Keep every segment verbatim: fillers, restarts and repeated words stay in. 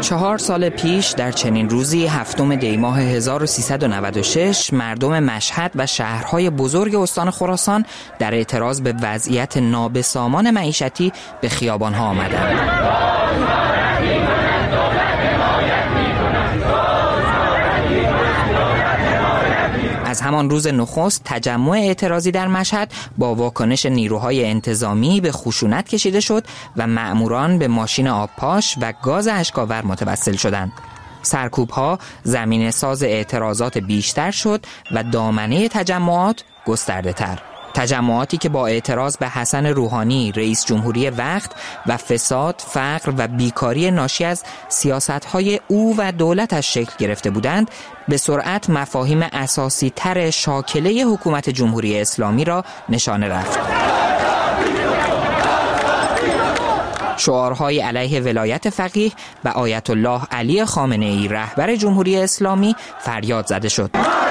چهار سال پیش در چنین روزی هفتم دی ماه هزار و سیصد و نود و شش مردم مشهد و شهرهای بزرگ استان خراسان در اعتراض به وضعیت نابسامان معیشتی به خیابانها آمدند. از همان روز نخست تجمع اعتراضی در مشهد با واکنش نیروهای انتظامی به خشونت کشیده شد و مأموران به ماشین آبپاش و گاز اشک‌آور متوسل شدند. سرکوب‌ها زمینه ساز اعتراضات بیشتر شد و دامنه تجمعات گسترده تر. تجمعاتی که با اعتراض به حسن روحانی رئیس جمهوری وقت و فساد، فقر و بیکاری ناشی از سیاست‌های او و دولتش شکل گرفته بودند، به سرعت مفاهیم اساسی تر شاکله حکومت جمهوری اسلامی را نشانه رفت. شعارهای علیه ولایت فقیه و آیت الله علی خامنه‌ای رهبر جمهوری اسلامی فریاد زده شد.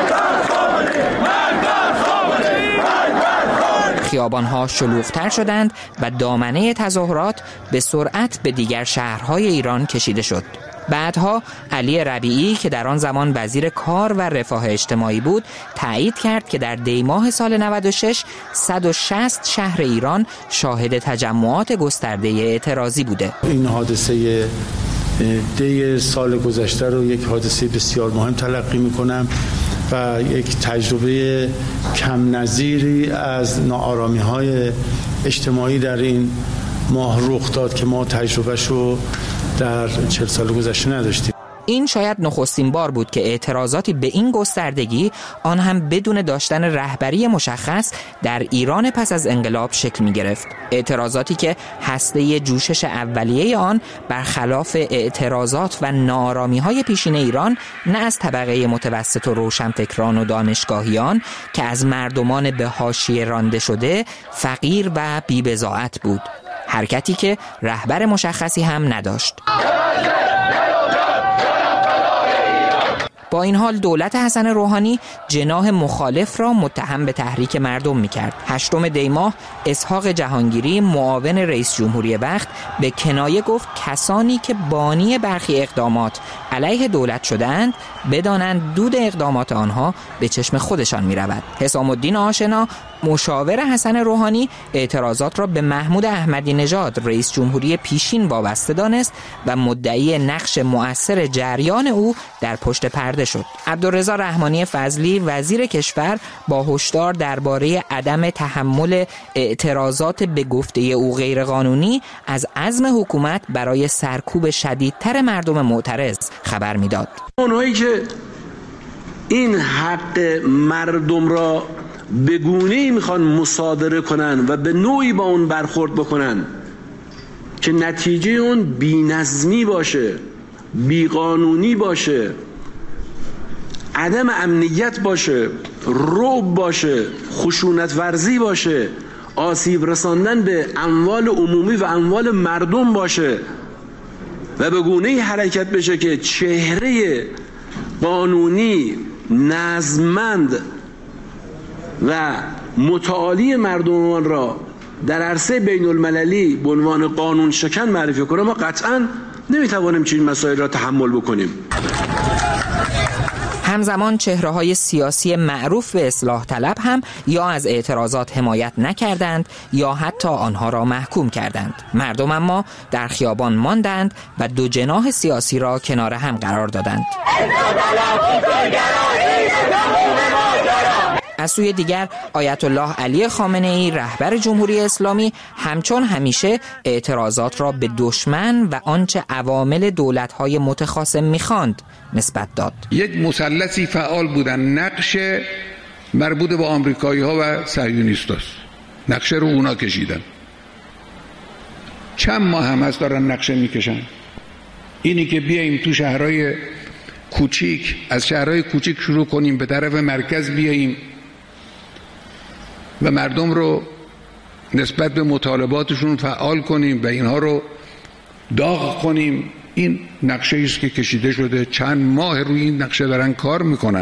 خیابانها شلوغ‌تر شدند و دامنه تظاهرات به سرعت به دیگر شهرهای ایران کشیده شد. بعدها علی ربیعی که در آن زمان وزیر کار و رفاه اجتماعی بود تایید کرد که در دی ماه سال نود و شش صد و شصت شهر ایران شاهد تجمعات گسترده اعتراضی بوده. این حادثه دی سال گذشته رو یک حادثه بسیار مهم تلقی می‌کنم و یک تجربه کم نظیری از ناآرامی‌های اجتماعی در این ماه رخ داد که ما تجربهشو در چهل سال گذشته نداشتیم. این شاید نخستین بار بود که اعتراضاتی به این گستردگی، آن هم بدون داشتن رهبری مشخص، در ایران پس از انقلاب شکل می گرفت. اعتراضاتی که هسته جوشش اولیه آن برخلاف اعتراضات و ناآرامی های پیشین ایران نه از طبقه متوسط و روشنفکران و دانشگاهیان که از مردمان به حاشیه رانده شده، فقیر و بی‌بضاعت بود. حرکتی که رهبر مشخصی هم نداشت. با این حال دولت حسن روحانی جناح مخالف را متهم به تحریک مردم می‌کرد. هشتم دی ماه اسحاق جهانگیری معاون رئیس جمهوری وقت به کنایه گفت کسانی که بانی برخی اقدامات علیه دولت شدند بدانند دود اقدامات آنها به چشم خودشان می‌رود. حسام الدین آشنا مشاور حسن روحانی اعتراضات را به محمود احمدی نژاد رئیس جمهوری پیشین وابسته دانست و مدعی نقش مؤثر جریان او در پشت پرده شد. عبدالرضا رحمانی فضلی وزیر کشور با هشدار درباره عدم تحمل اعتراضات به گفته او غیرقانونی از عزم حکومت برای سرکوب شدیدتر مردم معترض خبر میداد. اونهایی که این حق مردم را به گونه‌ای میخوان مصادره کنن و به نوعی با اون برخورد بکنن که نتیجه اون بی‌نظمی باشه، بیقانونی باشه، عدم امنیت باشه، رعب باشه، خشونت ورزی باشه، آسیب رساندن به اموال عمومی و اموال مردم باشه و به گونه‌ای حرکت بشه که چهره قانونی، نظممند و متعالی مردمان را در عرصه بین المللی به عنوان قانون شکن معرفی کنه، ما قطعاً نمیتوانیم چنین مسائل را تحمل بکنیم. همزمان چهره‌های سیاسی معروف به اصلاح طلب هم یا از اعتراضات حمایت نکردند یا حتی آنها را محکوم کردند. مردم اما در خیابان ماندند و دو جناح سیاسی را کنار هم قرار دادند. از سوی دیگر آیت الله علی خامنه‌ای رهبر جمهوری اسلامی همچون همیشه اعتراضات را به دشمن و آنچه عوامل دولت‌های متخاصم می‌خواند نسبت داد. یک مثلثی فعال بودن، نقش مربوط به آمریکایی‌ها و صهیونیستاست. نقشه رو اونا کشیدن. چند ماه هم هست دارن نقشه میکشن. اینی که بیاییم تو شهرهای کوچیک، از شهرهای کوچیک شروع کنیم به طرف مرکز بیاییم و مردم رو نسبت به مطالباتشون فعال کنیم و اینها رو داغ کنیم، این نقشه است که کشیده شده. چند ماه روی این نقشه دارن کار میکنن.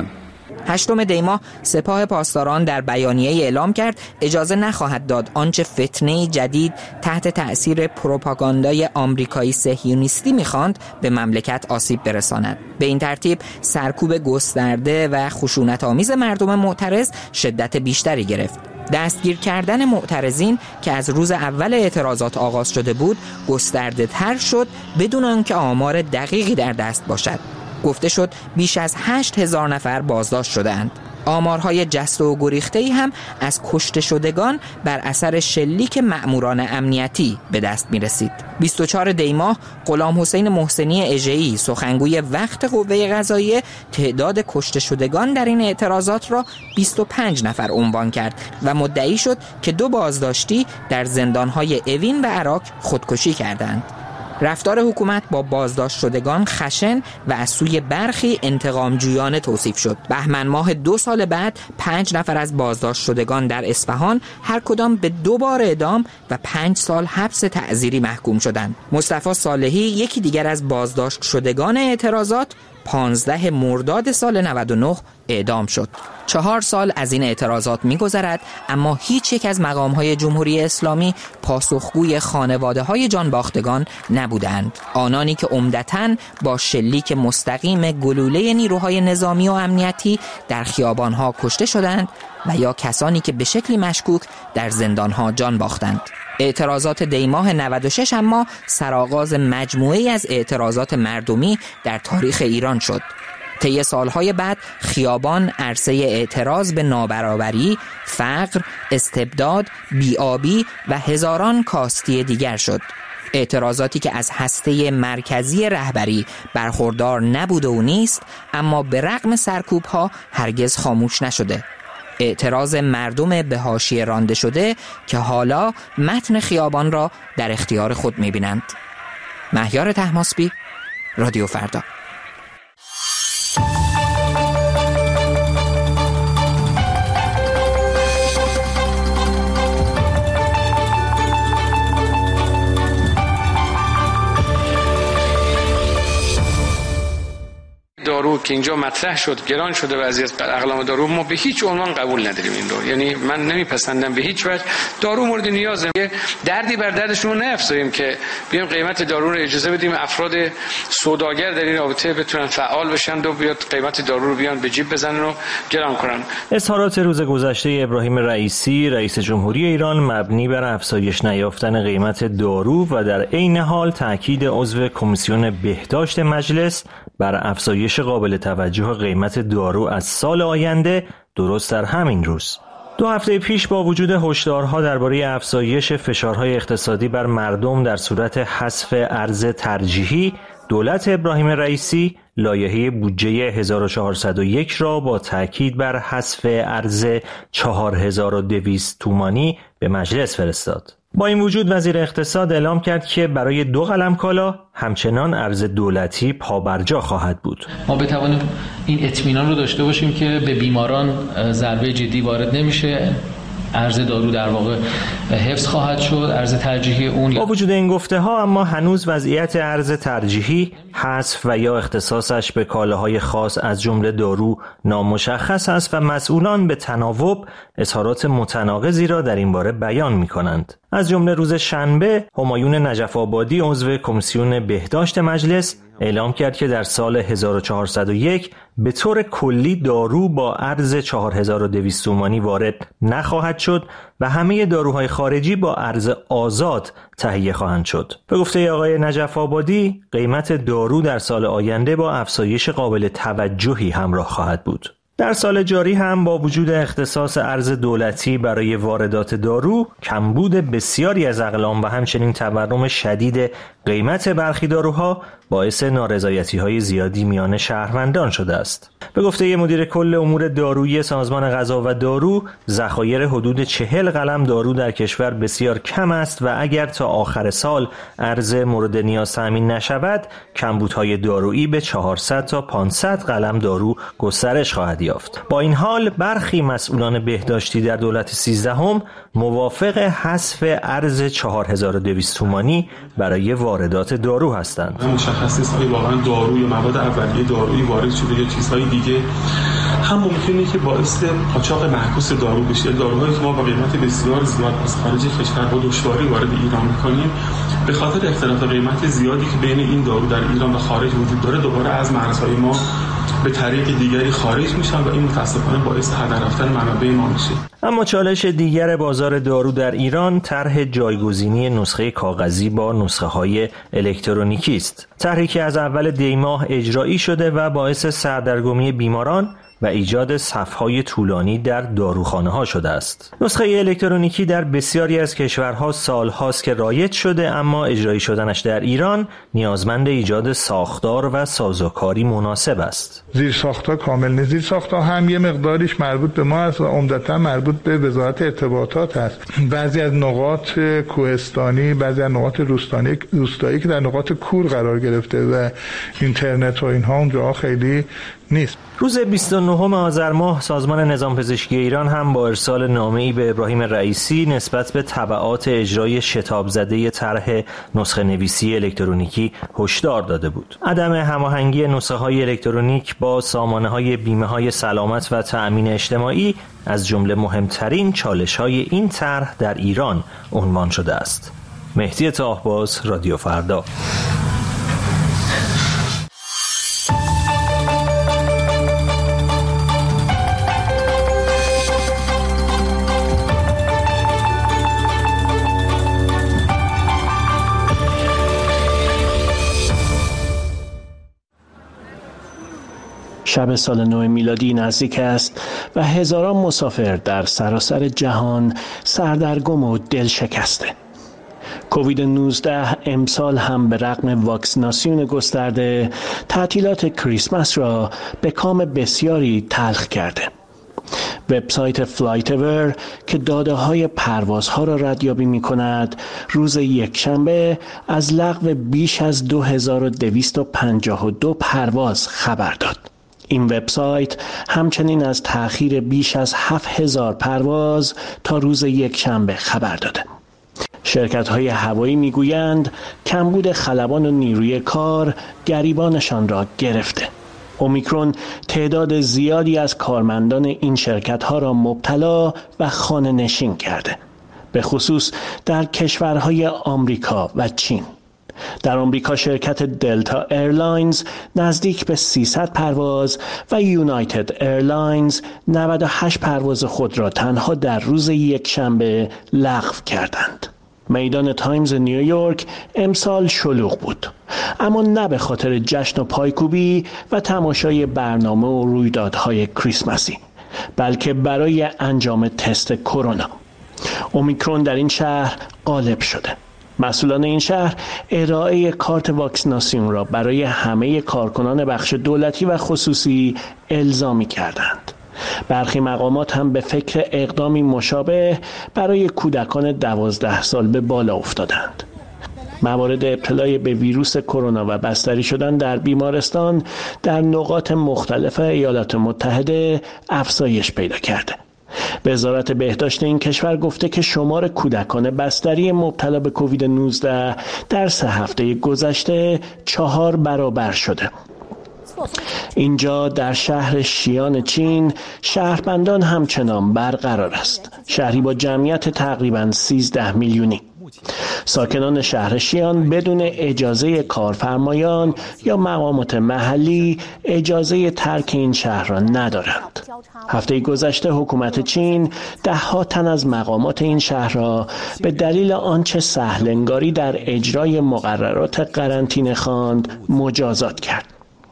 هشتم دی ماه سپاه پاسداران در بیانیه اعلام کرد اجازه نخواهد داد آنچه فتنه جدید تحت تأثیر پروپاگاندای آمریکایی صهیونیستی می‌خواند به مملکت آسیب برساند. به این ترتیب سرکوب گسترده و خشونت‌آمیز مردم معترض شدت بیشتری گرفت. دستگیر کردن معترضین که از روز اول اعتراضات آغاز شده بود گسترده تر شد بدون آنکه آمار دقیقی در دست باشد. گفته شد بیش از هشت هزار نفر بازداشت شدند. آمارهای جسته و گریخته‌ای هم از کشته شدگان بر اثر شلیک مأموران امنیتی به دست می رسید. بیست و چهارم دی ماه غلام حسین محسنی اژه‌ای سخنگوی وقت قوه قضاییه تعداد کشته شدگان در این اعتراضات را بیست و پنج نفر عنوان کرد و مدعی شد که دو بازداشتی در زندانهای اوین و عراق خودکشی کردند. رفتار حکومت با بازداشت شدگان خشن و از سوی برخی انتقامجویانه توصیف شد. بهمن ماه دو سال بعد پنج نفر از بازداشت شدگان در اصفهان هر کدام به دو بار اعدام و پنج سال حبس تعزیری محکوم شدند. مصطفی صالحی یکی دیگر از بازداشت شدگان اعتراضات پانزده مرداد سال نود و نه اعدام شد. چهار سال از این اعتراضات می‌گذرد اما هیچ یک از مقام‌های جمهوری اسلامی پاسخگوی خانواده‌های جانباختگان نبودند. آنانی که عمدتاً با شلیک مستقیم گلوله نیروهای نظامی و امنیتی در خیابان‌ها کشته شدند و یا کسانی که به شکلی مشکوک در زندان‌ها جان باختند. اعتراضات دی ماه نود و شش اما سرآغاز مجموعه‌ای از اعتراضات مردمی در تاریخ ایران شد. طی سالهای بعد خیابان عرصه اعتراض به نابرابری، فقر، استبداد، بی‌آبی و هزاران کاستی دیگر شد. اعتراضاتی که از هسته مرکزی رهبری برخوردار نبوده و نیست، اما به رغم سرکوب‌ها هرگز خاموش نشده. اعتراض مردم به حاشیه رانده شده که حالا متن خیابان را در اختیار خود می‌بینند. مهیار طهماسبی، رادیو فردا. دارو که اینجا مطرح شد گران شده بعضی از اقلام دارو، ما به هیچ عنوان قبول نداریم این رو. یعنی من نمیپسندم به هیچ وجه. دارو مورد نیازه، دردی بر دردشون رو نیفزاییم که بیایم قیمت دارو رو اجازه بدیم افراد سوداگر در این رابطه بتونن فعال بشن و بیاد قیمت دارو رو بیان به جیب بزنن و گران کنن. اظهارات روز گذشته ابراهیم رئیسی رئیس جمهوری ایران مبنی بر افزایش نیافتن قیمت دارو و در عین حال تاکید عضو کمیسیون بهداشت مجلس بر افزایش قابل توجه قیمت دارو از سال آینده درست در همین روز. دو هفته پیش با وجود هشدارها درباره افزایش فشارهای اقتصادی بر مردم در صورت حذف ارز ترجیحی، دولت ابراهیم رئیسی لایحه بودجه هزار و چهارصد و یک را با تاکید بر حذف ارز چهار هزار و دویست تومانی به مجلس فرستاد. با این وجود وزیر اقتصاد اعلام کرد که برای دو قلم کالا همچنان ارز دولتی پابرجا خواهد بود. ما بتوانیم این اطمینان رو داشته باشیم که به بیماران ضربه جدی وارد نمیشه. ارز دارو در واقع حفظ خواهد شد، ارز ترجیحی اون. با وجود این گفته ها اما هنوز وضعیت ارز ترجیحی، حذف و یا اختصاصش به کالاهای خاص از جمله دارو نامشخص است و مسئولان به تناوب اظهارات متناقضی را در این باره بیان می کنند. از جمله روز شنبه همایون نجف آبادی عضو کمیسیون بهداشت مجلس اعلام کرد که در سال هزار و چهارصد و یک به طور کلی دارو با ارز چهار هزار و دویست تومانی وارد نخواهد شد و همه داروهای خارجی با ارز آزاد تهیه خواهند شد. به گفته آقای نجف آبادی قیمت دارو در سال آینده با افزایش قابل توجهی همراه خواهد بود. در سال جاری هم با وجود اختصاص ارز دولتی برای واردات دارو، کمبود بسیاری از اقلام و همچنین تورم شدید قیمت برخی داروها باعث نارضایتی‌های زیادی میان شهروندان شده است. به گفته مدیر کل امور دارویی سازمان غذا و دارو، ذخایر حدود چهل قلم دارو در کشور بسیار کم است و اگر تا آخر سال ارز مورد نیاز تامین نشود، کمبودهای دارویی به چهارصد تا پانصد قلم دارو گسترش خواهد یافت. با این حال برخی مسئولان بهداشتی در دولت سیزدهم موافق حذف ارز چهار هزار و دویست تومانی برای واردات دارو هستند. مشخص نیست آیا واقعا دارو یا مواد اولیه دارویی وارد شده یا چیزهای دیگه هم ممکنه که باعث قاچاق معکوس دارو بشه. داروهایی که ما با قیمت بسیار زیاد از خارج کشور با دشواری وارد ایران می‌کنیم، به خاطر اختلاف قیمت زیادی که بین این دارو در ایران و خارج وجود داره، دوباره از مرزهای ما به طریق دیگری خارج میشن و این متاسفانه باعث هدر رفتن منابع ما میشه. اما چالش دیگر بازار دارو در ایران طرح جایگزینی نسخه کاغذی با نسخه های الکترونیکی است. طرحی که از اول دی ماه اجرایی شده و باعث سردرگمی بیماران و ایجاد صف‌های طولانی در داروخانه‌ها شده است. نسخه الکترونیکی در بسیاری از کشورها سال‌هاست که رایج شده، اما اجرایی شدنش در ایران نیازمند ایجاد ساختار و سازوکاری مناسب است. زیرساخت‌ها کامل نیست. زیرساخت‌ها هم یه مقداریش مربوط به ما است و عمدتاً مربوط به وزارت ارتباطات است. بعضی از نقاط کوهستانی، بعضی از نقاط روستانی روستایی که در نقاط کور قرار گرفته و اینترنت و اینها اونجا خیلی نیست. روز بیست و نهم آذر ماه سازمان نظام پزشکی ایران هم با ارسال نامه‌ای به ابراهیم رئیسی نسبت به تبعات اجرای شتاب زده طرح نسخه نویسی الکترونیکی هشدار داده بود. عدم هماهنگی نسخه‌های الکترونیک با سامانه‌های بیمه‌های سلامت و تأمین اجتماعی از جمله مهمترین چالش‌های این طرح در ایران عنوان شده است. مهدی طاهباز، رادیو فردا. شب سال نو میلادی نزدیک است و هزاران مسافر در سراسر جهان سردرگم و دل شکسته. کووید نوزده امسال هم به رغم واکسیناسیون گسترده تعطیلات کریسمس را به کام بسیاری تلخ کرده. وبسایت فلایتور که داده‌های پروازها را ردیابی می‌کند، روز یکشنبه از لغو بیش از دو هزار و دویست و پنجاه و دو پرواز خبر داد. این وبسایت همچنین از تأخیر بیش از هفت هزار پرواز تا روز یکشنبه خبر داده. شرکت‌های هوایی می‌گویند کمبود خلبان و نیروی کار گریبانشان را گرفته. اومیکرون تعداد زیادی از کارمندان این شرکت‌ها را مبتلا و خانه نشین کرده، به خصوص در کشورهای آمریکا و چین. در آمریکا شرکت دلتا ایرلاینز نزدیک به سیصد پرواز و یونایتد ایرلاینز نود و هشت پرواز خود را تنها در روز یکشنبه لغو کردند. میدان تایمز نیویورک امسال شلوغ بود، اما نه به خاطر جشن و پایکوبی و تماشای برنامه و رویدادهای کریسمسی، بلکه برای انجام تست کرونا. اومیکرون در این شهر غالب شده. مسئولان این شهر ارائه کارت واکسیناسیون را برای همه کارکنان بخش دولتی و خصوصی الزامی کردند. برخی مقامات هم به فکر اقدامی مشابه برای کودکان دوازده سال به بالا افتادند. موارد ابتلای به ویروس کرونا و بستری شدن در بیمارستان در نقاط مختلف ایالات متحده افزایش پیدا کرده. وزارت بهداشت این کشور گفته که شمار کودکان بستری مبتلا به کووید نوزده در سه هفته گذشته چهار برابر شده. اینجا در شهر شیان چین شهروندان همچنان برقرار است، شهری با جمعیت تقریباً سیزده میلیونی. ساکنان شهر شیان بدون اجازه کارفرمایان یا مقامات محلی اجازه ترک این شهر را ندارند. هفته گذشته حکومت چین ده ها تن از مقامات این شهر را به دلیل آنچه سهل‌انگاری در اجرای مقررات قرنطینه خواند مجازات کرد.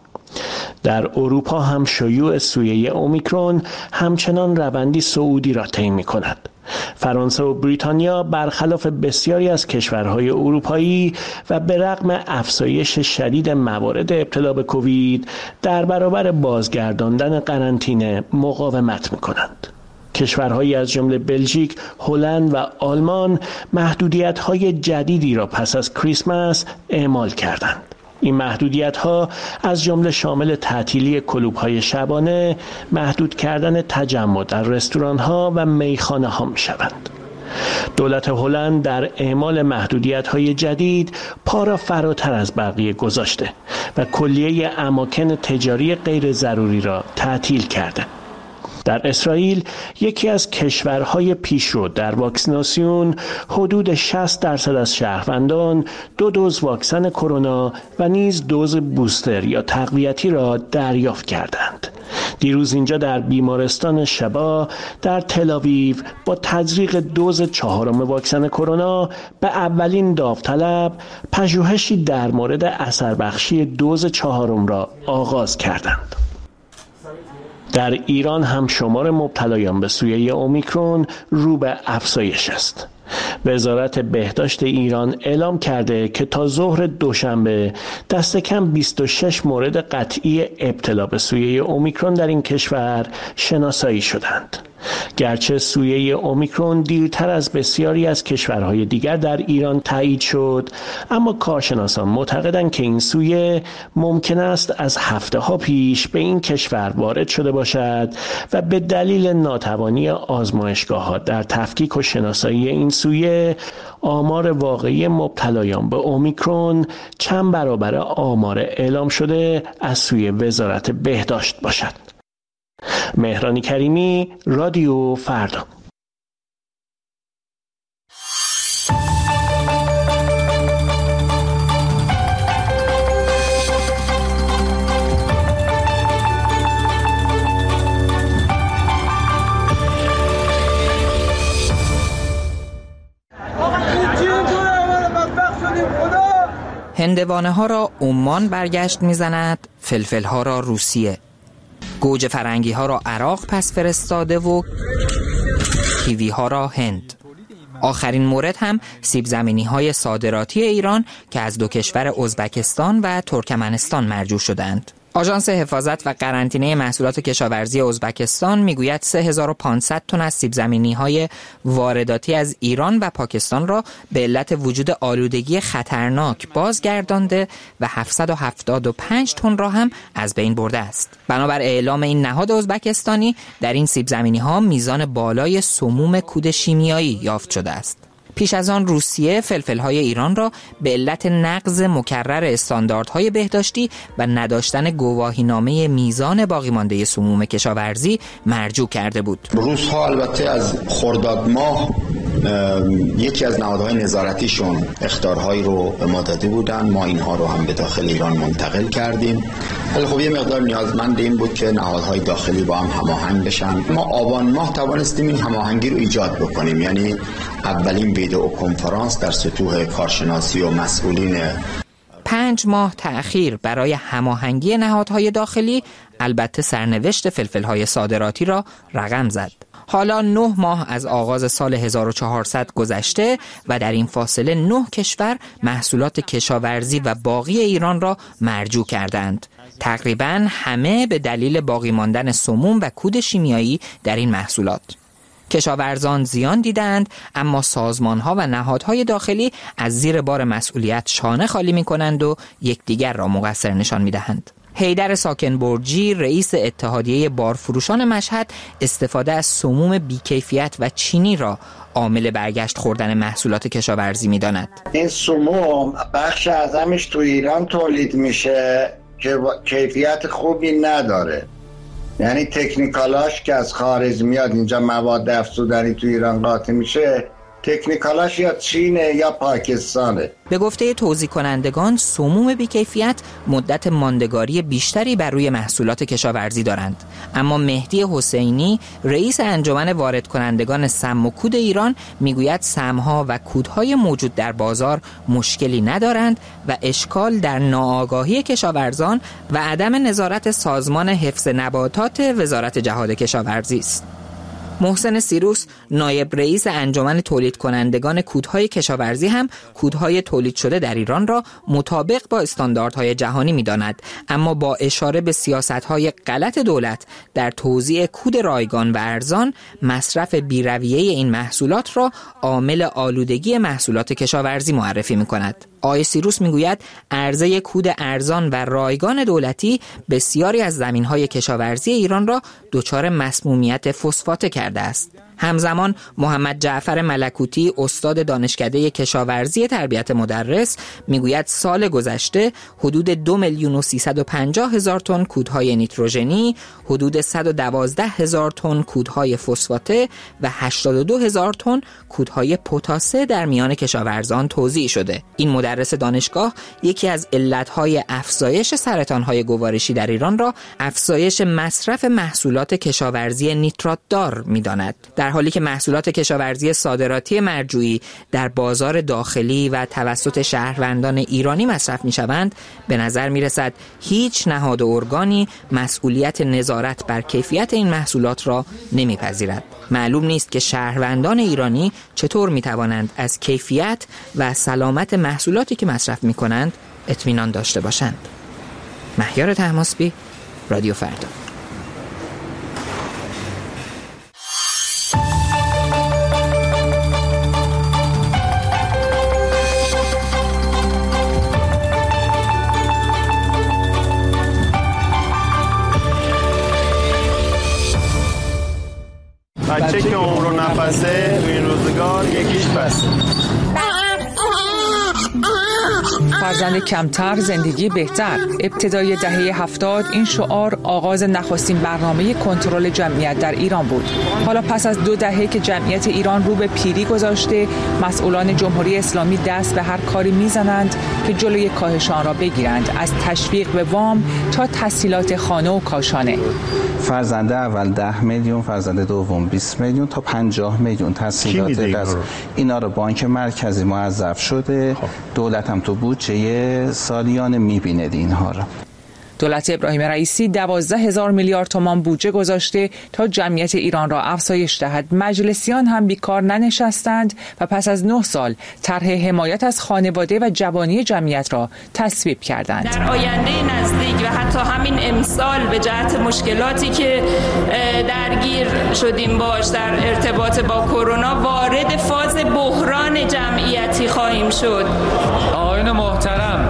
در اروپا هم شیوع سویه اومیکرون همچنان روندی صعودی را طی می‌کند. فرانسه و بریتانیا برخلاف بسیاری از کشورهای اروپایی و به رغم افزایش شدید موارد ابتلا به کووید در برابر بازگرداندن قرنطینه مقاومت می‌کنند. کشورهایی از جمله بلژیک، هلند و آلمان محدودیت‌های جدیدی را پس از کریسمس اعمال کردند. این محدودیت‌ها از جمله شامل تعطیلی کلوب‌های شبانه، محدود کردن تجمع در رستوران‌ها و میخانه‌ها می‌شوند. دولت هلند در اعمال محدودیت‌های جدید پا را فراتر از بقیه گذاشته و کلیه اماکن تجاری غیر ضروری را تعطیل کرده. در اسرائیل یکی از کشورهای پیشرو در واکسیناسیون حدود شصت درصد از شهروندان دو دوز واکسن کرونا و نیز دوز بوستر یا تقویتی را دریافت کردند. دیروز اینجا در بیمارستان شبا در تل‌آویو با تزریق دوز چهارم واکسن کرونا به اولین داوطلب پژوهشی در مورد اثر بخشی دوز چهارم را آغاز کردند. در ایران هم شمار مبتلایان به سویه اومیکرون رو به افزایش است. وزارت بهداشت ایران اعلام کرده که تا ظهر دوشنبه دست کم بیست و شش مورد قطعی ابتلا به سویه اومیکرون در این کشور شناسایی شدند. گرچه سویه اومیکرون دیرتر از بسیاری از کشورهای دیگر در ایران تایید شد، اما کارشناسان معتقدند که این سویه ممکن است از هفته ها پیش به این کشور وارد شده باشد و به دلیل ناتوانی آزمایشگاه‌ها در تفکیک و شناسایی این سویه آمار واقعی مبتلایان به اومیکرون چند برابر آمار اعلام شده از سوی وزارت بهداشت باشد. مهران کریمی، رادیو فردا. هندوانه ها را عمان برگشت میزند، فلفل ها را روسیه. گوجه فرنگی ها را عراق پس فرستاده و کیوی ها را هند. آخرین مورد هم سیب زمینی های صادراتی ایران که از دو کشور ازبکستان و ترکمنستان مرجوع شدند. آژانس حفاظت و قرنطینه محصولات کشاورزی ازبکستان میگوید سه هزار و پانصد تن از سیب زمینی های وارداتی از ایران و پاکستان را به علت وجود آلودگی خطرناک بازگردانده و هفتصد و هفتاد و پنج تن را هم از بین برده است. بنابر اعلام این نهاد ازبکستانی در این سیب زمینی ها میزان بالای سموم کود شیمیایی یافت شده است. پیش از آن روسیه فلفل‌های ایران را به علت نقض مکرر استانداردهای بهداشتی و نداشتن گواهینامه میزان باقی مانده سموم کشاورزی مرجوع کرده بود. روس‌ها البته از خرداد ماه یکی از نهادهای نظارتیشون اخطارهایی رو به ما داده بودن، ما اینها رو هم به داخل ایران منتقل کردیم. ولی خب یه مقدار نیازمند این بود که نهادهای داخلی با هم هماهنگ بشن. ما آبان ماه توانستیم این هماهنگی رو ایجاد بکنیم، یعنی اولین ویدئو کنفرانس در سطوح کارشناسی و مسئولین. پنج ماه تأخیر برای هماهنگی نهادهای داخلی البته سرنوشت فلفل‌های صادراتی را رقم زد. حالا نه ماه از آغاز سال هزار و چهارصد گذشته و در این فاصله نه کشور محصولات کشاورزی و باقی ایران را مرجوع کردند. تقریباً همه به دلیل باقی ماندن سموم و کود شیمیایی در این محصولات. کشاورزان زیان دیدند، اما سازمان‌ها و نهادهای داخلی از زیر بار مسئولیت شانه خالی می‌کنند و یکدیگر را مقصر نشان می‌دهند. حیدر ساکنبرجی رئیس اتحادیه بارفروشان مشهد استفاده از سموم بیکیفیت و چینی را عامل برگشت خوردن محصولات کشاورزی می‌داند. این سموم بخش اعظمش تو ایران تولید میشه که کیفیت خوبی نداره، یعنی تکنیکالاش که از خارج میاد اینجا مواد افزودنی تو ایران قاطی میشه، تکنیکالاش یا چینه یا پاکستانه. به گفته توزیع کنندگان سموم بیکیفیت مدت ماندگاری بیشتری بر روی محصولات کشاورزی دارند، اما مهدی حسینی رئیس انجمن وارد کنندگان سم و کود ایران میگوید سمها و کودهای موجود در بازار مشکلی ندارند و اشکال در ناآگاهی کشاورزان و عدم نظارت سازمان حفظ نباتات وزارت جهاد کشاورزی است. محسن سیروس نایب رئیس انجمن تولید کنندگان کودهای کشاورزی هم کودهای تولید شده در ایران را مطابق با استانداردهای جهانی می‌داند، اما با اشاره به سیاست‌های غلط دولت در توزیع کود رایگان و ارزان، مصرف بی‌رویه این محصولات را عامل آلودگی محصولات کشاورزی معرفی می‌کند. آقای سیروس میگوید عرضه کود ارزان و رایگان دولتی بسیاری از زمین‌های کشاورزی ایران را دچار مسمومیت فسفاته کرده است. همزمان محمد جعفر ملکوتی استاد دانشکده کشاورزی تربیت مدرس میگوید سال گذشته حدود دو میلیون و سیصد و پنجاه هزار تن کودهای نیتروژنی، حدود صد و دوازده هزار تن کودهای فسفاته و هشتاد و دو هزار تن کودهای پتاسه در میان کشاورزان توزیع شده. این مدرس دانشگاه یکی از علتهای افزایش سرطانهای گوارشی در ایران را افزایش مصرف محصولات کشاورزی نیترات دار می‌داند، در حالی که محصولات کشاورزی صادراتی مرجوعی در بازار داخلی و توسط شهروندان ایرانی مصرف می‌شوند. به نظر می‌رسد هیچ نهاد و ارگانی مسئولیت نظارت بر کیفیت این محصولات را نمی‌پذیرد. معلوم نیست که شهروندان ایرانی چطور می‌توانند از کیفیت و سلامت محصولاتی که مصرف می‌کنند اطمینان داشته باشند. مهیار طهماسبی، رادیو فردا. بچه که عمر و نفسه تو این روزگار یکیش بس. فرزند کمتر زندگی بهتر. ابتدای دهه هفتاد این شعار آغاز نخستین برنامه کنترل جمعیت در ایران بود. حالا پس از دو دهه که جمعیت ایران رو به پیری گذاشته، مسئولان جمهوری اسلامی دست به هر کاری میزنند که جلوی کاهش آن را بگیرند، از تشویق به وام تا تسهیلات خانه و کاشانه. فرزند اول ده میلیون، فرزند دوم بیست میلیون تا پنجاه میلیون تسهیلات غذا. اینا رو بانک مرکزی موظف شده، دولت هم تو بودجه سالیانه میبینه اینها رو. دولت ابراهیم رئیسی دوازده هزار میلیارد تومان بودجه گذاشته تا جمعیت ایران را افزایش دهد. مجلسیان هم بیکار ننشستند و پس از نه سال طرح حمایت از خانواده و جوانی جمعیت را تصویب کردند. در آینده نزدیک و حتی همین امسال به جهت مشکلاتی که درگیر شدیم باش در ارتباط با کرونا وارد فاز بحران جمعیتی خواهیم شد. آقایان محترم،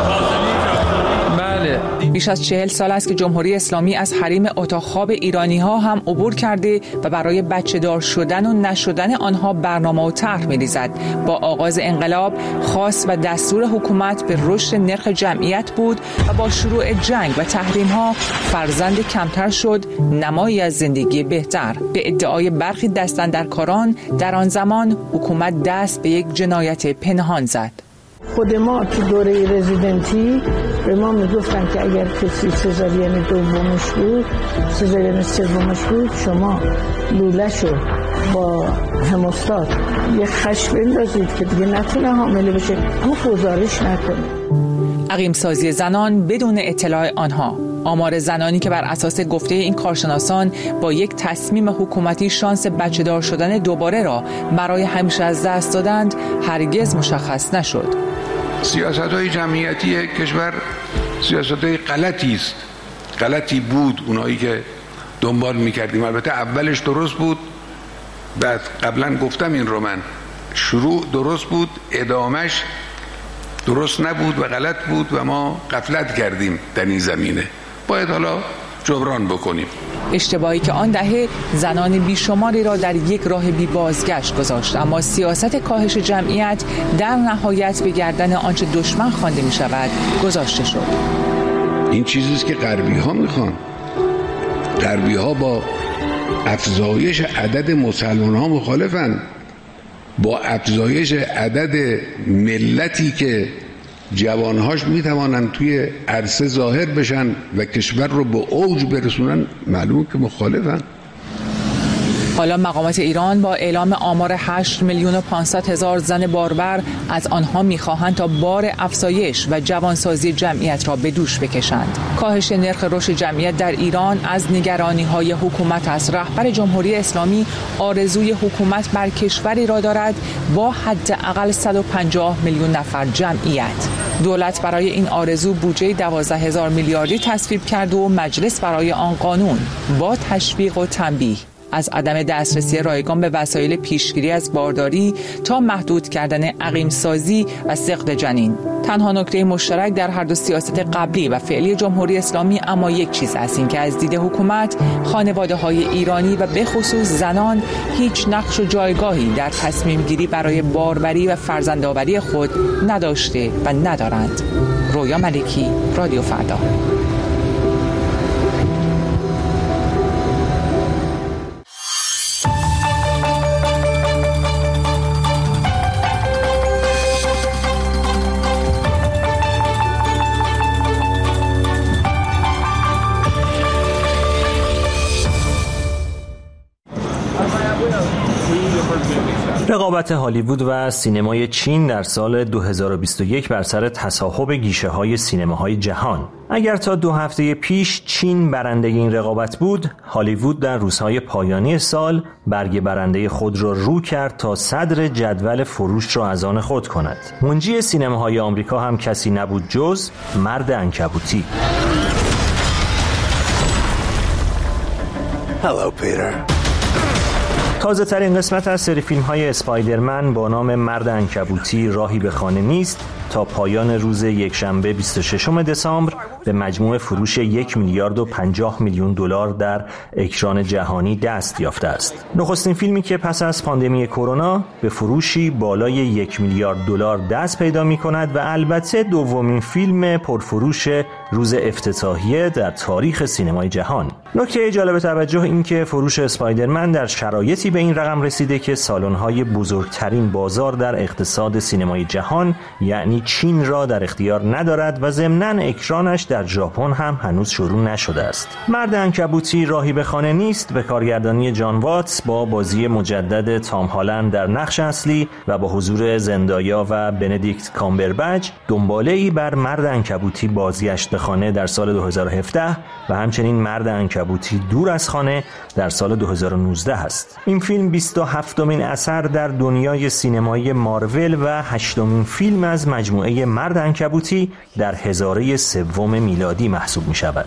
بیش از چهل سال است که جمهوری اسلامی از حریم اتاق خواب ایرانی ها هم عبور کرده و برای بچه دار شدن و نشدن آنها برنامه و طرح می‌ریزد. با آغاز انقلاب خاص و دستور حکومت به رشد نرخ جمعیت بود و با شروع جنگ و تحریم ها فرزند کمتر شد، نمایی از زندگی بهتر. به ادعای برخی دستاندرکاران در آن زمان حکومت دست به یک جنایت پنهان زد. خود ما تو دوره رزیدنتی به ما میگفتن که اگر کسی سزارین دومش بود، سزارین سومش بود، شما لوله‌شو با هموستات یه خش بندازید که دیگه نتونه حامله بشه، اما گزارش نکنه. عقیم سازی زنان بدون اطلاع آنها. آمار زنانی که بر اساس گفته این کارشناسان با یک تصمیم حکومتی شانس بچه دار شدن دوباره را برای همیشه از دست دادند هرگز مشخص نشد. سیاست‌های جمعیتی کشور سیاست‌های غلطی است، غلطی بود اونایی که دنبال می‌کردیم. البته اولش درست بود، بعد قبلا گفتم این رو من، شروع درست بود، ادامش درست نبود و غلط بود و ما غفلت کردیم در این زمینه. باید حالا جبران بکنیم. اشتباهی که آن دهه زنان بیشماری را در یک راه بی بازگشت گذاشت، اما سیاست کاهش جمعیت در نهایت به گردن آنچه دشمن خوانده می شود گذاشته شد. این چیزیست که غربی ها میخوان. غربی ها با افزایش عدد مسلمان ها مخالفن، با افزایش عدد ملتی که جوانهاش میتوانند توی عرصه ظاهر بشن و کشور رو به اوج برسونن، معلومه که مخالفن. حالا مقامات ایران با اعلام آمار هشت میلیون و پانصد هزار زن باربر از آنها میخواهند تا بار افزایش و جوانسازی جمعیت را به دوش بکشند. کاهش نرخ رشد جمعیت در ایران از نگرانی‌های حکومت است. رهبر جمهوری اسلامی آرزوی حکومت بر کشوری را دارد با حداقل صد و پنجاه میلیون نفر جمعیت. دولت برای این آرزو بودجه دوازده هزار میلیاردی تصویب کرد و مجلس برای آن قانون با تشویق و تنبیه از عدم دسترسی رایگان به وسایل پیشگیری از بارداری تا محدود کردن عقیم سازی و سقط جنین. تنها نکته مشترک در هر دو سیاست قبلی و فعلی جمهوری اسلامی اما یک چیز است، این که از دید حکومت خانواده‌های ایرانی و به خصوص زنان هیچ نقش و جایگاهی در تصمیم گیری برای باروری و فرزندآوری خود نداشته و ندارند. رویا ملکی، رادیو فردا. رقابت هالیوود و سینمای چین در سال دو هزار و بیست و یک بر سر تصاحب گیشه‌های سینماهای جهان. اگر تا دو هفته پیش چین برنده این رقابت بود، هالیوود در روزهای پایانی سال برگ برنده خود را رو کرد تا صدر جدول فروش را از آن خود کند. منجی سینماهای آمریکا هم کسی نبود جز مرد عنکبوتی. Hello, Peter. تازه ترین قسمت از سری فیلم های اسپایدرمن با نام مرد عنکبوتی راهی به خانه نیست تا پایان روز یکشنبه بیست و ششم دسامبر به مجموع فروش یک میلیارد و پنجاه میلیون دلار در اکران جهانی دست یافته است. نخستین فیلمی که پس از پاندمی کرونا به فروشی بالای یک میلیارد دلار دست پیدا می کند و البته دومین فیلم پرفروش روز افتتاحیه در تاریخ سینمای جهان. نکته جالب توجه این که فروش اسپایدرمن در شرایطی به این رقم رسیده که سالن‌های بزرگترین بازار در اقتصاد سینمای جهان یعنی چین را در اختیار ندارد و ضمناً اکرانش در ژاپن هم هنوز شروع نشده است. مرد عنکبوتی راهی به خانه نیست به کارگردانی جان واتس با بازی مجدد تام هالند در نقش اصلی و با حضور زندایا و بندیکت کامبربچ دنباله‌ای بر مرد عنکبوتی بازگشت به خانه در سال دو هزار و هفده و همچنین مرد عنکبوتی دور از خانه در سال دو هزار و نوزده است. این فیلم بیست و هفتمین اثر در دنیای سینمایی مارول و هشتمین فیلم از مجموعه مرد عنکبوتی در هزاره سوم میلادی محسوب می شود.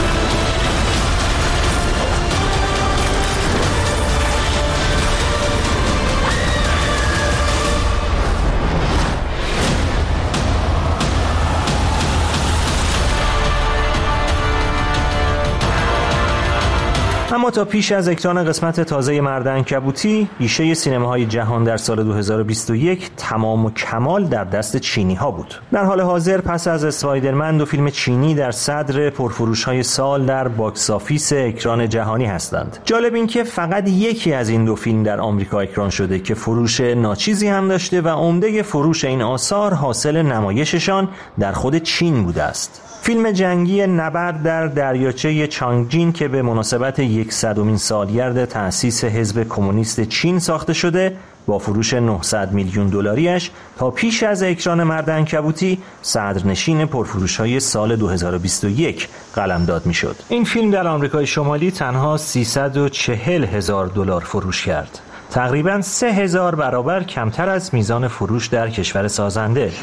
اما تا پیش از اکران قسمت تازه مرد عنکبوتی، گیشه سینماهای جهان در سال دو هزار و بیست و یک تمام و کمال در دست چینی ها بود. در حال حاضر پس از اسپایدرمن دو فیلم چینی در صدر پرفروش های سال در باکس آفیس اکران جهانی هستند. جالب این که فقط یکی از این دو فیلم در آمریکا اکران شده که فروش ناچیزی هم داشته و عمده فروش این آثار حاصل نمایششان در خود چین بوده است. فیلم جنگی نبرد در دریاچه چانگجین که به مناسبت صدمین سالگرد تأسیس حزب کمونیست چین ساخته شده با فروش نهصد میلیون دلاریش تا پیش از اکران مرد عنکبوتی صدرنشین پرفروش‌های سال دو هزار و بیست و یک قلمداد می‌شد. این فیلم در آمریکای شمالی تنها سیصد و چهل هزار دلار فروش کرد. تقریباً سه هزار برابر کمتر از میزان فروش در کشور سازنده.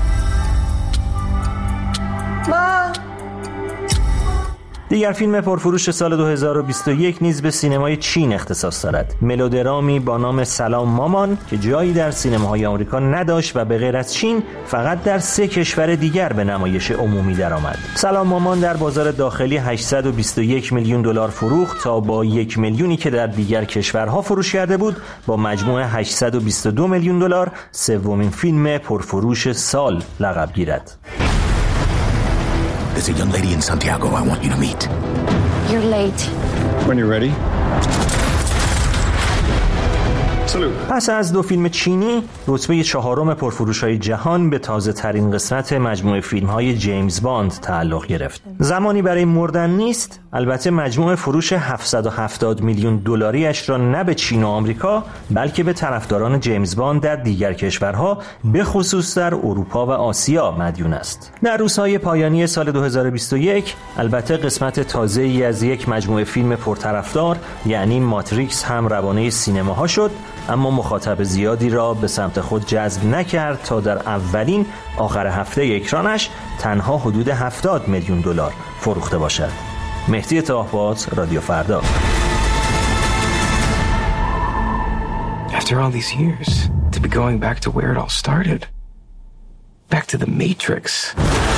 دیگر فیلم پرفروش سال دو هزار و بیست و یک نیز به سینمای چین اختصاص دارد. ملودرامی با نام سلام مامان که جایی در سینماهای آمریکا نداشت و به غیر از چین فقط در سه کشور دیگر به نمایش عمومی درآمد. سلام مامان در بازار داخلی هشتصد و بیست و یک میلیون دلار فروخت تا با یک میلیونی که در دیگر کشورها فروش کرده بود با مجموع هشتصد و بیست و دو میلیون دلار سومین فیلم پرفروش سال لقب گیرد. There's a young lady in Santiago I want you to meet. You're late. When you're ready. پس از دو فیلم چینی، رتبه چهارم پرفروش‌های جهان به تازه ترین قسمت مجموعه فیلم‌های جیمز باند تعلق گرفت. زمانی برای مردن نیست، البته مجموع فروش هفتصد و هفتاد میلیون دلاریش را نه به چین و آمریکا، بلکه به طرفداران جیمز باند در دیگر کشورها، به خصوص در اروپا و آسیا مدیون است. در روزهای پایانی سال دو هزار و بیست و یک، البته قسمت تازه‌ای از یک مجموعه فیلم پرطرفدار، یعنی ماتریکس هم روانه سینماها شد، اما مخاطب زیادی را به سمت خود جذب نکرد تا در اولین آخر هفته اکرانش تنها حدود هفتاد میلیون دلار فروخته باشد. مهدی طاهباز، رادیو فردا. After all these years, to be going back to where it all started. Back to the Matrix.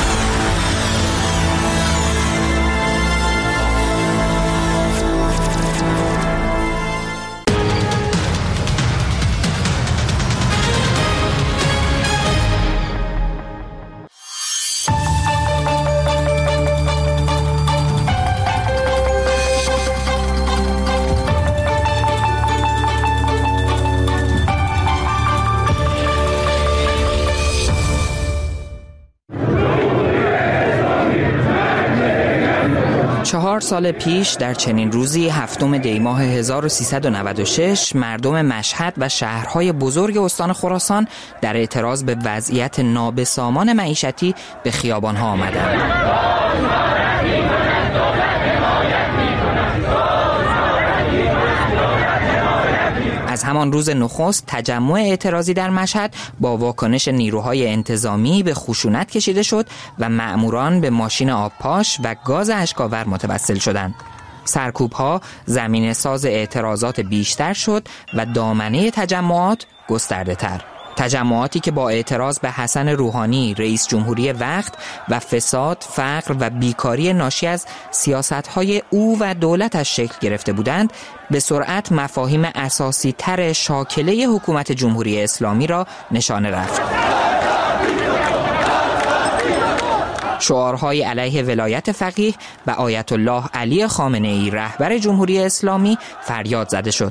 چهار سال پیش در چنین روزی هفتم دی ماه هزار و سیصد و نود و شش مردم مشهد و شهرهای بزرگ استان خراسان در اعتراض به وضعیت نابسامان معیشتی به خیابانها آمدند. از همان روز نخست تجمع اعتراضی در مشهد با واکنش نیروهای انتظامی به خشونت کشیده شد و مأموران به ماشین آبپاش و گاز اشک‌آور متوسل شدند. سرکوب‌ها زمینه ساز اعتراضات بیشتر شد و دامنه تجمعات گسترده تر. تجمعاتی که با اعتراض به حسن روحانی رئیس جمهوری وقت و فساد، فقر و بیکاری ناشی از سیاست‌های او و دولتش شکل گرفته بودند، به سرعت مفاهیم اساسی تر شاکله حکومت جمهوری اسلامی را نشانه رفت. شعارهای علیه ولایت فقیه و آیت الله علی خامنه‌ای رهبر جمهوری اسلامی فریاد زده شد.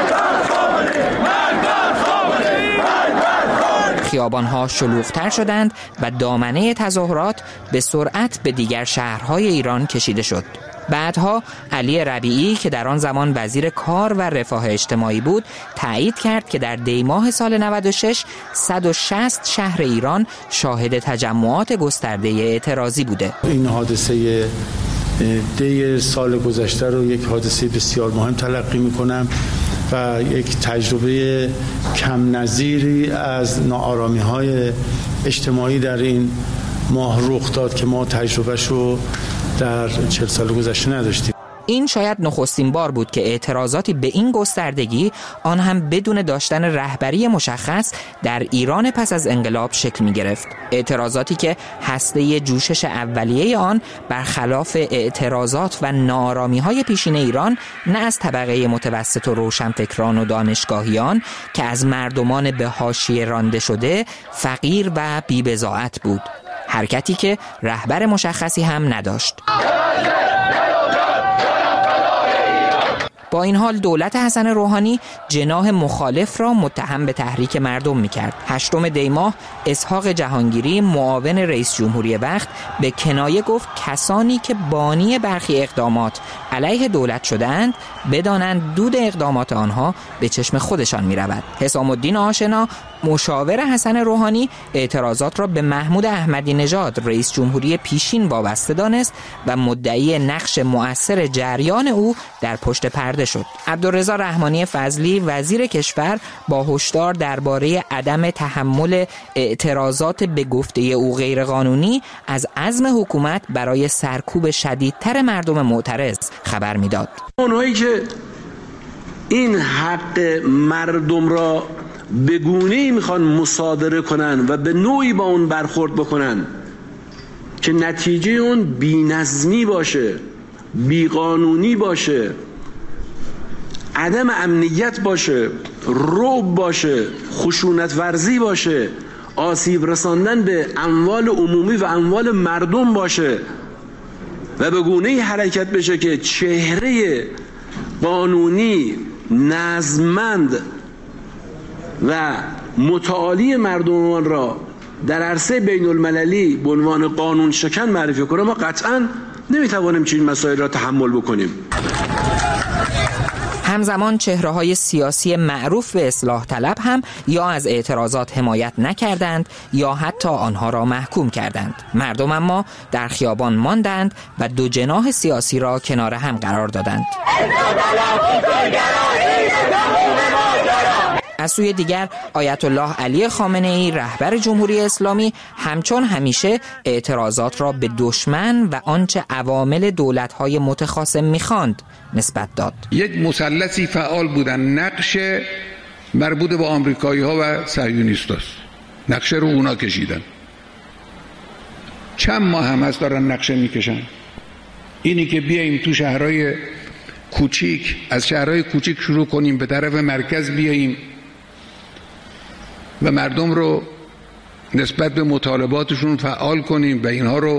خیابانها شلوغ‌تر شدند و دامنه تظاهرات به سرعت به دیگر شهرهای ایران کشیده شد. بعدها علی ربیعی که در آن زمان وزیر کار و رفاه اجتماعی بود تایید کرد که در دی ماه سال نود و شش صد و شصت شهر ایران شاهد تجمعات گسترده اعتراضی بوده. این حادثه دی سال گذشته رو یک حادثه بسیار مهم تلقی می‌کنم و یک تجربه کم نظیری از ناآرامی‌های اجتماعی در این ماه رخ داد که ما تجربهشو در چهل سال گذشته نداشتیم. این شاید نخستین بار بود که اعتراضاتی به این گستردگی، آن هم بدون داشتن رهبری مشخص، در ایران پس از انقلاب شکل می گرفت. اعتراضاتی که هسته جوشش اولیه آن برخلاف اعتراضات و ناآرامی‌های پیشین ایران نه از طبقه متوسط و روشنفکران و دانشگاهیان که از مردمان به حاشیه رانده شده، فقیر و بی‌بضاعت بود. حرکتی که رهبر مشخصی هم نداشت. با این حال دولت حسن روحانی جناح مخالف را متهم به تحریک مردم می‌کرد. هشتم دی ماه اسحاق جهانگیری معاون رئیس جمهوری وقت به کنایه گفت کسانی که بانی برخی اقدامات علیه دولت شدند بدانند دود اقدامات آنها به چشم خودشان می‌رود. حسام الدین آشنا مشاور حسن روحانی اعتراضات را به محمود احمدی نژاد رئیس جمهوری پیشین وابسته دانست و مدعی نقش مؤثر جریان او در پشت پرده شد. عبدالرضا رحمانی فضلی وزیر کشور با هشدار درباره عدم تحمل اعتراضات به گفته او غیرقانونی از عزم حکومت برای سرکوب شدیدتر مردم معترض خبر میداد. اونهایی که این حق مردم را به گونه‌ای میخوان مصادره کنن و به نوعی با اون برخورد بکنن که نتیجه اون بی‌نظمی باشه، بیقانونی باشه، عدم امنیت باشه، رعب باشه، خشونت ورزی باشه، آسیب رساندن به اموال عمومی و اموال مردم باشه و به گونه‌ای حرکت بشه که چهره قانونی، نظممند و متعالی مردمان را در عرصه بین المللی به عنوان قانون شکن معرفی کنه، ما قطعاً نمیتوانیم چنین مسائل را تحمل بکنیم. همزمان چهره‌های سیاسی معروف به اصلاح طلب هم یا از اعتراضات حمایت نکردند یا حتی آنها را محکوم کردند. مردم اما در خیابان ماندند و دو جناح سیاسی را کنار هم قرار دادند. از سوی دیگر آیت الله علی خامنه‌ای رهبر جمهوری اسلامی همچون همیشه اعتراضات را به دشمن و آنچه عوامل دولت‌های متخاصم می‌خواند نسبت داد. یک مثلثی فعال بودن، نقش مربوط به آمریکایی ها و صهیونیستاست. نقشه رو اونا کشیدن. چند ماه هم هست دارن نقشه میکشن. اینی که بیاییم تو شهرهای کوچیک، از شهرهای کوچیک شروع کنیم به طرف مرکز بیاییم و مردم رو نسبت به مطالباتشون فعال کنیم و اینها رو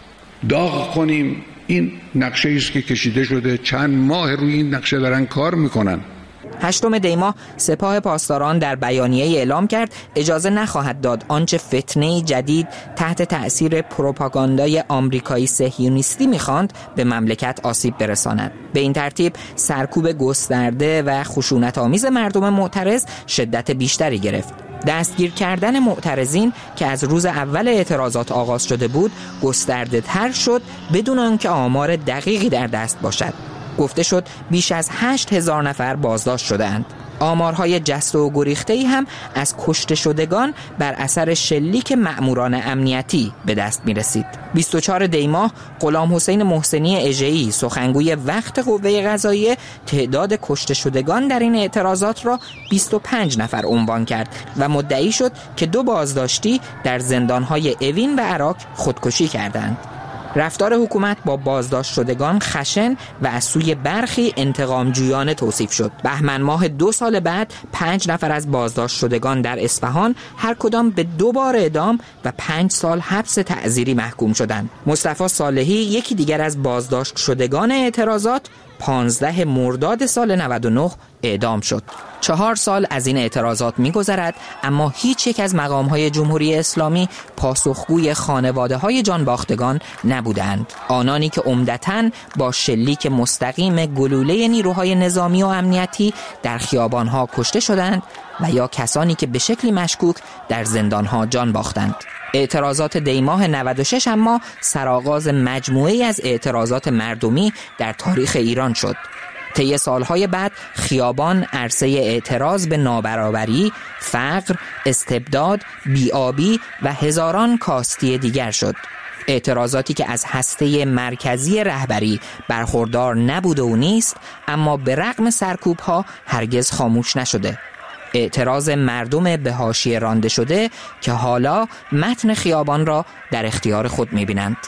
داغ کنیم، این نقشه است که کشیده شده. چند ماه روی این نقشه دارن کار میکنن. هشتم دی ماه سپاه پاسداران در بیانیه اعلام کرد اجازه نخواهد داد آنچه فتنه جدید تحت تأثیر پروپاگاندای آمریکایی صهیونیستی می‌خواند به مملکت آسیب برساند. به این ترتیب سرکوب گسترده و خشونت‌آمیز مردم معترض شدت بیشتری گرفت. دستگیر کردن معترضین که از روز اول اعتراضات آغاز شده بود گسترده تر شد بدون آنکه آمار دقیقی در دست باشد. گفته شد بیش از هشت هزار نفر بازداشت شدند. آمارهای جسته و گریخته‌ای هم از کشته شدگان بر اثر شلیک مأموران امنیتی به دست می رسید. بیست و چهارم دی ماه غلام حسین محسنی اژه‌ای سخنگوی وقت قوه قضاییه تعداد کشته شدگان در این اعتراضات را بیست و پنج نفر عنوان کرد و مدعی شد که دو بازداشتی در زندانهای اوین و عراق خودکشی کردند. رفتار حکومت با بازداشت شدگان خشن و از سوی برخی انتقامجویانه توصیف شد. بهمن ماه دو سال بعد پنج نفر از بازداشت شدگان در اصفهان هر کدام به دو بار اعدام و پنج سال حبس تعزیری محکوم شدند. مصطفی صالحی یکی دیگر از بازداشت شدگان اعتراضات پانزده مرداد سال نود و نه اعدام شد. چهار سال از این اعتراضات می‌گذرد اما هیچ یک از مقام‌های جمهوری اسلامی پاسخگوی خانواده‌های جانباختگان نبودند. آنانی که عمدتاً با شلیک مستقیم گلوله نیروهای نظامی و امنیتی در خیابان‌ها کشته شدند و یا کسانی که به شکلی مشکوک در زندان‌ها جان باختند. اعتراضات دی ماه نود و شش اما سرآغاز مجموعه‌ای از اعتراضات مردمی در تاریخ ایران شد. طی سالهای بعد خیابان عرصه اعتراض به نابرابری، فقر، استبداد، بی‌آبی و هزاران کاستی دیگر شد. اعتراضاتی که از هسته مرکزی رهبری برخوردار نبوده و نیست، اما به رغم سرکوب‌ها هرگز خاموش نشده. اعتراض مردم به حاشیه رانده شده که حالا متن خیابان را در اختیار خود می‌بینند.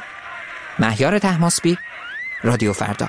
مهیار طهماسبی، رادیو فردا.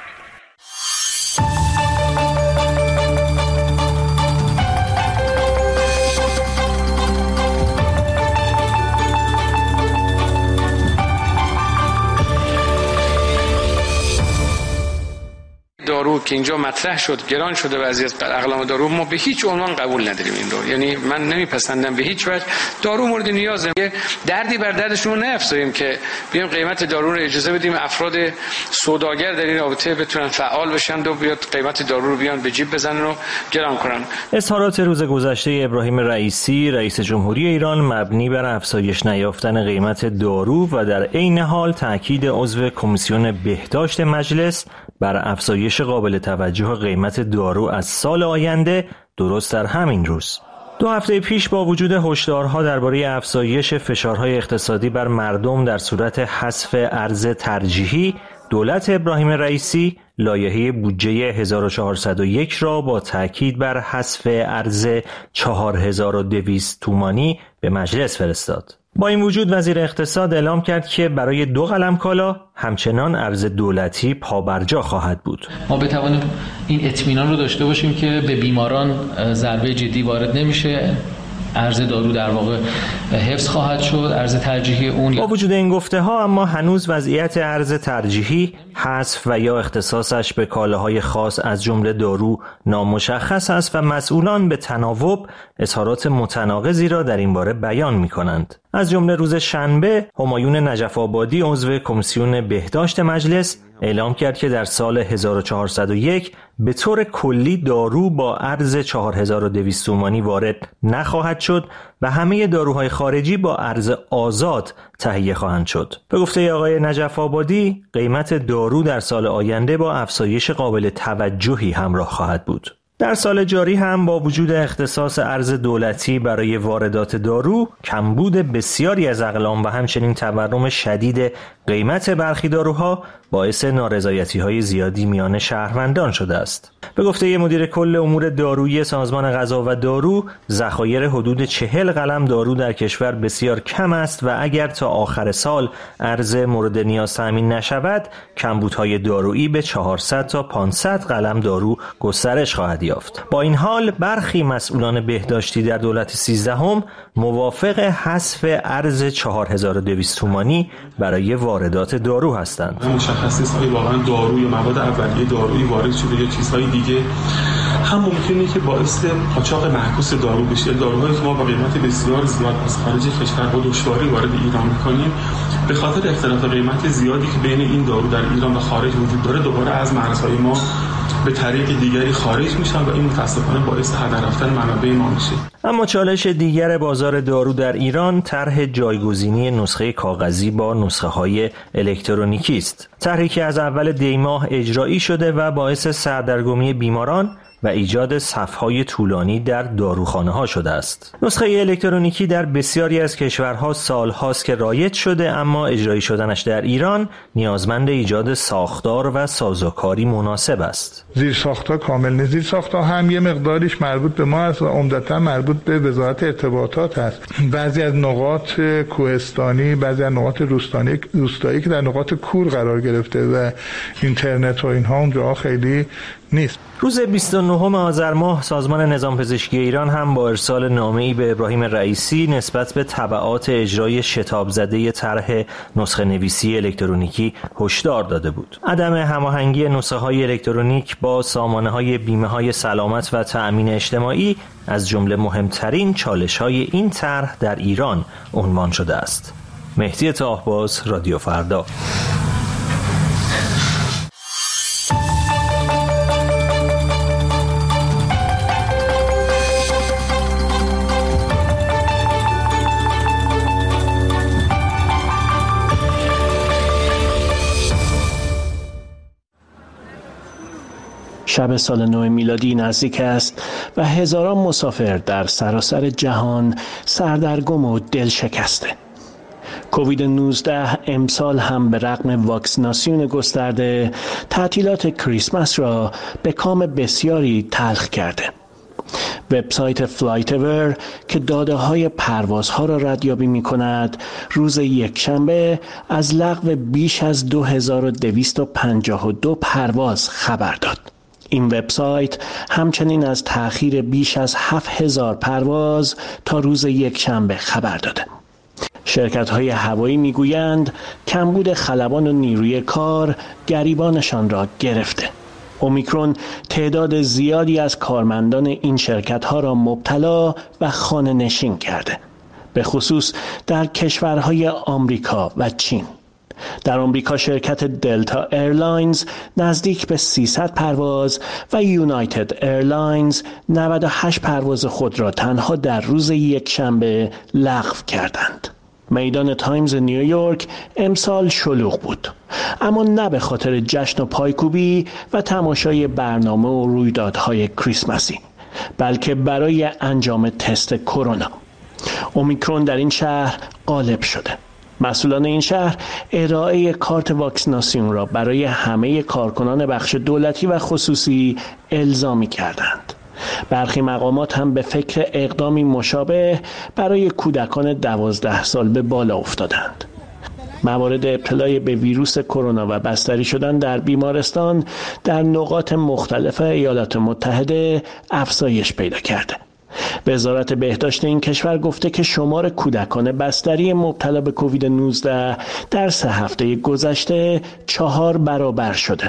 دارو که اینجا مطرح شد گران شده بعضی از اقلام دارو، ما به هیچ عنوان قبول نداریم این رو. یعنی من نمیپسندم به هیچ وجه. دارو مورد نیازه، دردی بر دردشون رو نیفزاییم که بیایم قیمت دارو رو اجازه بدیم افراد سوداگر در این رابطه بتونن فعال بشن و بیاد قیمت دارو رو بیان به جیب بزنن و گران کنن. اظهارات روز گذشته ابراهیم رئیسی رئیس جمهوری ایران مبنی بر افزایش نیافتن قیمت دارو و در عین حال تاکید عضو کمیسیون بهداشت مجلس بر افزایش قابل توجه قیمت دارو از سال آینده درست در همین روز. دو هفته پیش با وجود هشدارها درباره افزایش فشارهای اقتصادی بر مردم در صورت حذف ارز ترجیحی، دولت ابراهیم رئیسی لایحه بودجه هزار و چهارصد و یک را با تاکید بر حذف ارز چهار هزار و دویست تومانی به مجلس فرستاد. با این وجود وزیر اقتصاد اعلام کرد که برای دو قلم کالا همچنان ارز دولتی پابرجا خواهد بود. ما بتوانیم این اطمینان رو داشته باشیم که به بیماران ضربه جدی وارد نمیشه. ارز دارو در واقع حفظ خواهد شد، ارز ترجیحی اون. با وجود این گفته ها اما هنوز وضعیت ارز ترجیحی، حذف و یا اختصاصش به کالاهای خاص از جمله دارو نامشخص است و مسئولان به تناوب اظهارات متناقضی را در این باره بیان می کنند. از جمله روز شنبه همایون نجف آبادی عضو کمیسیون بهداشت مجلس اعلام کرد که در سال هزار و چهارصد و یک به طور کلی دارو با ارز چهار هزار و دویست تومانی وارد نخواهد شد و همه داروهای خارجی با ارز آزاد تهیه خواهند شد. به گفته آقای نجف آبادی قیمت دارو در سال آینده با افزایش قابل توجهی همراه خواهد بود. در سال جاری هم با وجود اختصاص ارز دولتی برای واردات دارو، کمبود بسیاری از اقلام و همچنین تورم شدید قیمت برخی داروها باعث نارضایتی‌های زیادی میان شهروندان شده است. به گفته مدیر کل امور دارویی سازمان غذا و دارو، ذخایر حدود چهل قلم دارو در کشور بسیار کم است و اگر تا آخر سال ارز مورد نیاز تامین نشود، کمبودهای دارویی به چهارصد تا پانصد قلم دارو گسترش خواهد یافت. با این حال برخی مسئولان بهداشتی در دولت سیزدهم موافق حذف ارز چهار هزار و دویست تومانی برای واردات دارو هستند. مشخص نیست آیا واقعا دارو یا مواد اولیه دارویی وارد شده یا چیزهای دیگه. هم ممکنه که باعث قاچاق معکوس دارو بشه. داروهایی که ما با قیمت بسیار زیاد از خارج کشور با دشواری وارد ایران می‌کنیم، به خاطر اختلاف قیمت زیادی که بین این دارو در ایران و خارج وجود داره، دوباره از مرزهای ما به طریق دیگری خارج میشن و این متاسفانه باعث هدر رفتن منابع ما میشه. اما چالش دیگر بازار دارو در ایران طرح جایگزینی نسخه کاغذی با نسخه‌های الکترونیکی است. طرحی که از اول دی ماه اجرایی شده و باعث سردرگمی بیماران و ایجاد صف‌های طولانی در داروخانه‌ها شده است. نسخه الکترونیکی در بسیاری از کشورها سال‌هاست که رایج شده، اما اجرایی شدنش در ایران نیازمند ایجاد ساختار و سازوکاری مناسب است. زیرساخت‌ها کامل نیست. زیرساخت‌ها هم یه مقداریش مربوط به ما است و عمدتاً مربوط به وزارت ارتباطات است. بعضی از نقاط کوهستانی، بعضی از نقاط روستانی روستایی که در نقاط کور قرار گرفته و اینترنت و اینها اونجا خیلی نیست. روز بیست و نهم آذر ماه سازمان نظام پزشکی ایران هم با ارسال نامه‌ای به ابراهیم رئیسی نسبت به تبعات اجرای شتاب زده طرح نسخه نویسی الکترونیکی هشدار داده بود. عدم هماهنگی نسخه‌های الکترونیک با سامانه‌های بیمه‌های سلامت و تأمین اجتماعی از جمله مهمترین چالش‌های این طرح در ایران عنوان شده است. مهدی طاهباز، رادیو فردا. شب سال نو میلادی نزدیک است و هزاران مسافر در سراسر جهان سردرگم و دل شکسته. کووید نوزده امسال هم به رغم واکسیناسیون گسترده تعطیلات کریسمس را به کام بسیاری تلخ کرده. وبسایت فلایتور که داده های پروازها را ردیابی می کند، روز یکشنبه از لغو بیش از دو هزار و دویست و پنجاه و دو پرواز خبر داد. این وبسایت همچنین از تأخیر بیش از هفت هزار پرواز تا روز یکشنبه خبر داده. شرکت‌های هوایی می‌گویند کمبود خلبان و نیروی کار گریبانشان را گرفته. اومیکرون تعداد زیادی از کارمندان این شرکت‌ها را مبتلا و خانه نشین کرده، به خصوص در کشورهای آمریکا و چین. در آمریکا شرکت دلتا ایرلاینز نزدیک به سیصد پرواز و یونایتد ایرلاینز نود و هشت پرواز خود را تنها در روز یکشنبه لغو کردند. میدان تایمز نیویورک امسال شلوغ بود، اما نه به خاطر جشن و پایکوبی و تماشای برنامه و رویدادهای کریسمسی، بلکه برای انجام تست کرونا. اومیکرون در این شهر غالب شده. مسئولان این شهر ارائه کارت واکسیناسیون را برای همه کارکنان بخش دولتی و خصوصی الزامی کردند. برخی مقامات هم به فکر اقدامی مشابه برای کودکان دوازده سال به بالا افتادند. موارد ابتلای به ویروس کرونا و بستری شدن در بیمارستان در نقاط مختلف ایالات متحده افزایش پیدا کرده. وزارت بهداشت این کشور گفته که شمار کودکان بستری مبتلا به کووید نوزده در سه هفته گذشته چهار برابر شده.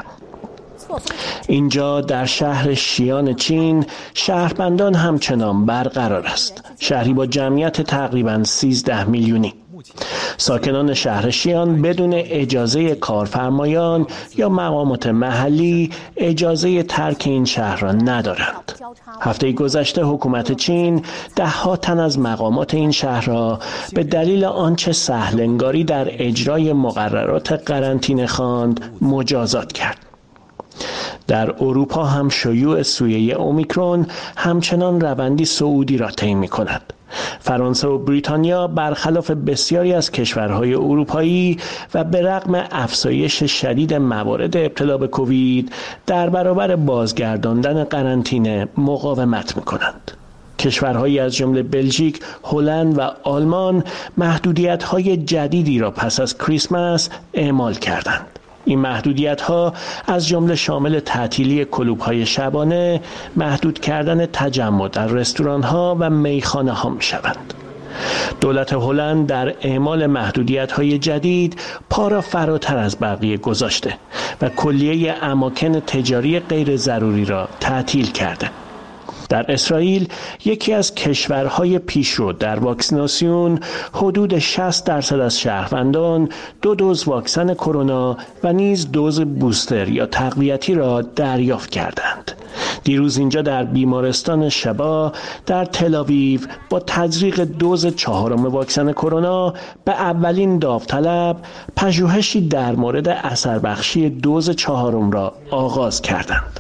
اینجا در شهر شیان چین شهربندان همچنان برقرار است، شهری با جمعیت تقریباً سیزده میلیونی. ساکنان شهر شیان بدون اجازه کارفرمایان یا مقامات محلی اجازه ترک این شهر را ندارند. هفته گذشته حکومت چین ده ها تن از مقامات این شهر را به دلیل آنچه سهل‌انگاری در اجرای مقررات قرنطینه خواند مجازات کرد. در اروپا هم شیوع سویه اومیکرون همچنان روندی صعودی را طی می‌کند. فرانسه و بریتانیا برخلاف بسیاری از کشورهای اروپایی و به رغم افزایش شدید موارد ابتلا به کووید در برابر بازگرداندن قرنطینه مقاومت می‌کنند. کشورهایی از جمله بلژیک، هلند و آلمان محدودیت‌های جدیدی را پس از کریسمس اعمال کردند. این محدودیت‌ها از جمله شامل تعطیلی کلوب‌های شبانه، محدود کردن تجمع در رستوران‌ها و میخانه‌ها می‌شوند. دولت هلند در اعمال محدودیت‌های جدید پا را فراتر از بقیه گذاشته و کلیه اماکن تجاری غیر ضروری را تعطیل کرده. در اسرائیل، یکی از کشورهای پیشرو در واکسیناسیون، حدود شصت درصد از شهروندان دو دوز واکسن کرونا و نیز دوز بوستر یا تقویتی را دریافت کردند. دیروز اینجا در بیمارستان شبا در تل‌آویو با تزریق دوز چهارم واکسن کرونا به اولین داوطلب پژوهشی در مورد اثر بخشی دوز چهارم را آغاز کردند.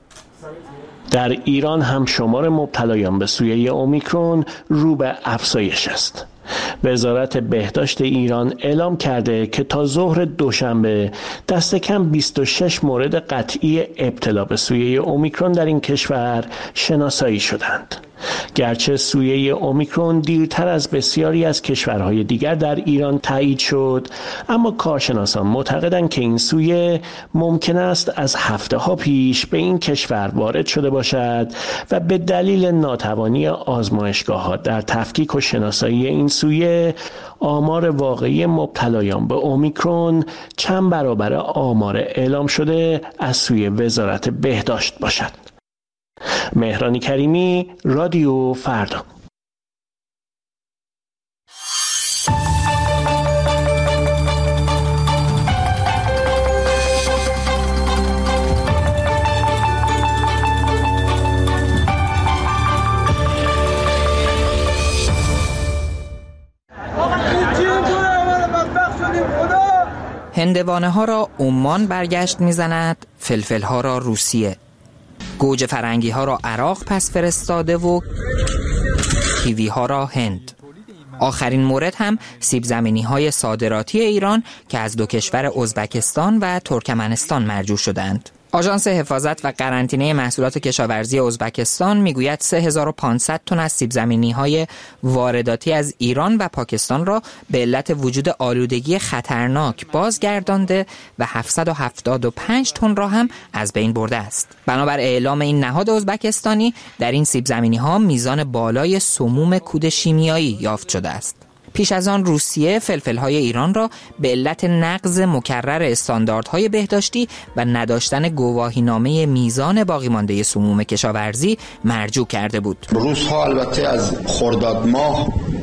در ایران هم شمار مبتلایان به سویه اومیکرون رو به افزایش است. وزارت بهداشت ایران اعلام کرده که تا ظهر دوشنبه دست کم بیست و شش مورد قطعی ابتلا به سویه اومیکرون در این کشور شناسایی شدند. گرچه سویه اومیکرون دیرتر از بسیاری از کشورهای دیگر در ایران تایید شد، اما کارشناسان معتقدند که این سویه ممکن است از هفته‌ها پیش به این کشور وارد شده باشد و به دلیل ناتوانی آزمایشگاه‌ها در تفکیک و شناسایی این سویه آمار واقعی مبتلایان به اومیکرون چند برابر آمار اعلام شده از سوی وزارت بهداشت باشد. مهران کریمی، رادیو فردا. هندوانه ها را عمان برگشت میزند، فلفل ها را روسیه، گوجه فرنگی ها را عراق پس فرستاده و کیوی ها را هند. آخرین مورد هم سیب زمینی های صادراتی ایران که از دو کشور ازبکستان و ترکمنستان مرجوع شدند. آژانس حفاظت و قرنطینه محصولات کشاورزی ازبکستان میگوید سه هزار و پانصد تن از سیب زمینی های وارداتی از ایران و پاکستان را به علت وجود آلودگی خطرناک بازگردانده و هفتصد و هفتاد و پنج تن را هم از بین برده است. بنابر اعلام این نهاد ازبکستانی، در این سیب زمینی ها میزان بالای سموم کود شیمیایی یافت شده است. پیش از آن روسیه فلفل‌های ایران را به علت نقض مکرر استانداردهای بهداشتی و نداشتن گواهینامه میزان باقی مانده سموم کشاورزی مرجوع کرده بود. روس‌ها البته از خرداد ماه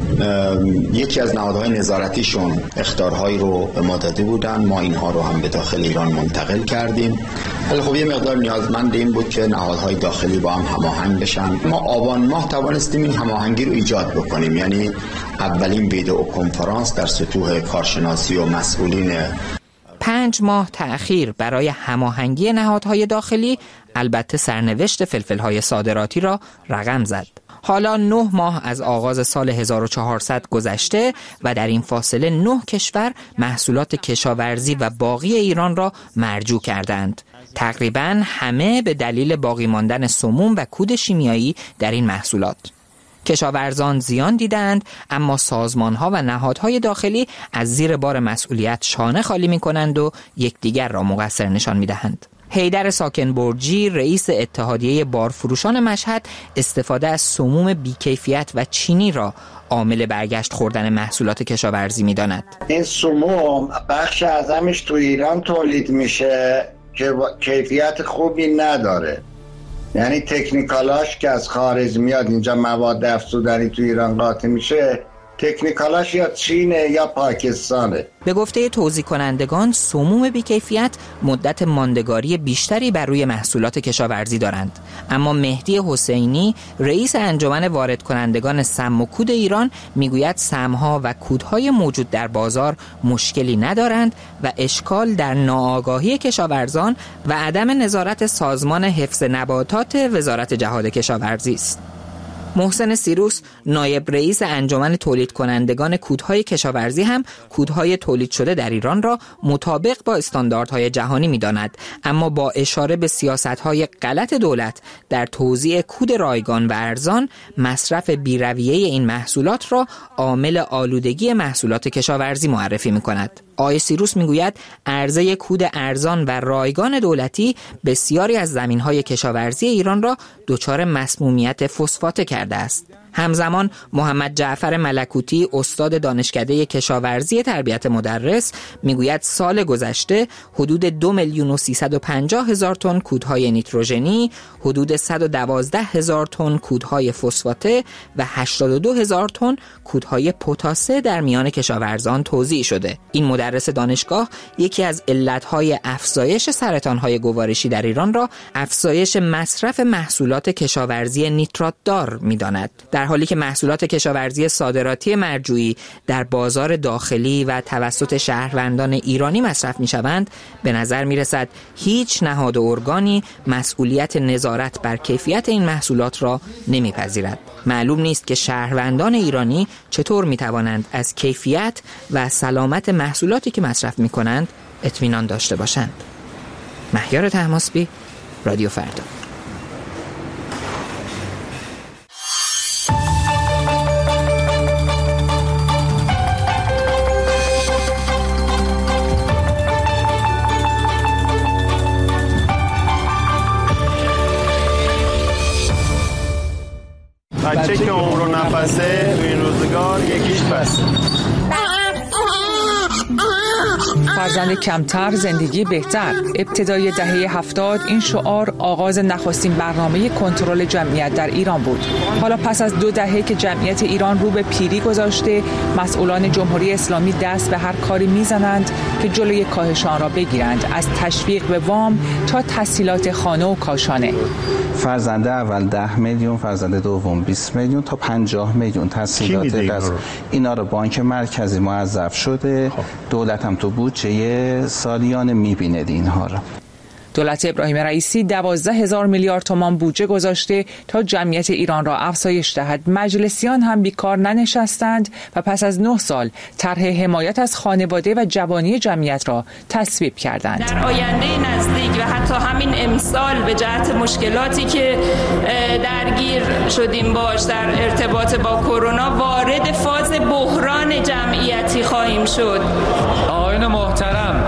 یکی از نهادهای نظارتیشون اخطارهایی رو به ما داده بودن، ما اینها رو هم به داخل ایران منتقل کردیم. ولی خب یه مقدار نیازمند این بود که نهادهای داخلی با هم هماهنگ بشن. ما آبان ماه توانستیم این هماهنگی رو ایجاد بکنیم، یعنی اولین ویدئو کنفرانس در سطوح کارشناسی و مسئولین. پنج ماه تأخیر برای هماهنگی نهادهای داخلی البته سرنوشت فلفل‌های صادراتی را رقم زد. حالا نه ماه از آغاز سال هزار و چهارصد گذشته و در این فاصله نه کشور محصولات کشاورزی و باقی ایران را مرجوع کردند. تقریباً همه به دلیل باقی ماندن سموم و کود شیمیایی در این محصولات. کشاورزان زیان دیدند، اما سازمان‌ها و نهادهای داخلی از زیر بار مسئولیت شانه خالی می‌کنند و یکدیگر را مقصر نشان می‌دهند. حیدر ساکنبرجی، رئیس اتحادیه بارفروشان مشهد، استفاده از سموم بیکیفیت و چینی را عامل برگشت خوردن محصولات کشاورزی می‌داند. این سموم بخش اعظمش تو ایران تولید میشه که کیفیت خوبی نداره، یعنی تکنیکالاش که از خارج میاد اینجا مواد افزودنی تو ایران قاطی میشه تکنیکالاش یا چینه یا پاکستانه. به گفته توزیع کنندگان سموم بیکیفیت مدت ماندگاری بیشتری بر روی محصولات کشاورزی دارند، اما مهدی حسینی رئیس انجمن وارد کنندگان سم و کود ایران میگوید سمها و کودهای موجود در بازار مشکلی ندارند و اشکال در ناآگاهی کشاورزان و عدم نظارت سازمان حفظ نباتات وزارت جهاد کشاورزی است. محسن سیروس نایب رئیس انجمن تولید کنندگان کودهای کشاورزی هم کودهای تولید شده در ایران را مطابق با استانداردهای جهانی می‌داند، اما با اشاره به سیاست‌های غلط دولت در توزیع کود رایگان و ارزان، مصرف بی‌رویه این محصولات را عامل آلودگی محصولات کشاورزی معرفی می‌کند. آقای سیروس میگوید عرضه کود ارزان و رایگان دولتی بسیاری از زمین‌های کشاورزی ایران را دچار مسمومیت فسفات کرده است. همزمان محمد جعفر ملکوتی استاد دانشکده کشاورزی تربیت مدرس میگوید سال گذشته حدود دو میلیون و سیصد و پنجاه هزار تن کودهای نیتروژنی، حدود صد و دوازده هزار تن کودهای فسفاته و هشتاد و دو هزار تن کودهای پتاسه در میان کشاورزان توزیع شده. این مدرس دانشگاه یکی از علتهای افزایش سرطانهای گوارشی در ایران را افزایش مصرف محصولات کشاورزی نیترات دار می‌داند، در حالی که محصولات کشاورزی صادراتی مرجوعی در بازار داخلی و توسط شهروندان ایرانی مصرف می‌شوند. به نظر می‌رسد هیچ نهاد و ارگانی مسئولیت نظارت بر کیفیت این محصولات را نمی‌پذیرد. معلوم نیست که شهروندان ایرانی چطور می‌توانند از کیفیت و سلامت محصولاتی که مصرف می‌کنند اطمینان داشته باشند. مهیار طهماسبی، رادیو فردا. بچه که عمر و نفسه تو این روزگار یکیش بسه. فرزند کمتر زندگی بهتر. ابتدای دهه هفتاد این شعار آغاز نخستین برنامه کنترل جمعیت در ایران بود. حالا پس از دو دهه که جمعیت ایران رو به پیری گذاشته، مسئولان جمهوری اسلامی دست به هر کاری میزنند که جلوی کاهش آن را بگیرند، از تشویق به وام تا تسهیلات خانه و کاشانه. فرزند اول ده میلیون، فرزند دوم بیست میلیون تا پنجاه میلیون تسهیلات دست. اینا رو بانک مرکزی موظف شده، دولت هم تو بودجه سالیانه میبینه اینها رو. دولت ابراهیم رئیسی دوازده هزار میلیارد تومان بودجه گذاشته تا جمعیت ایران را افزایش دهد. مجلسیان هم بیکار ننشستند و پس از نه سال طرح حمایت از خانواده و جوانی جمعیت را تصویب کردند. در آینده نزدیک و حتی همین امسال به جهت مشکلاتی که درگیر شدیم باش در ارتباط با کرونا وارد فاز بحران جمعیتی خواهیم شد. آقایان محترم،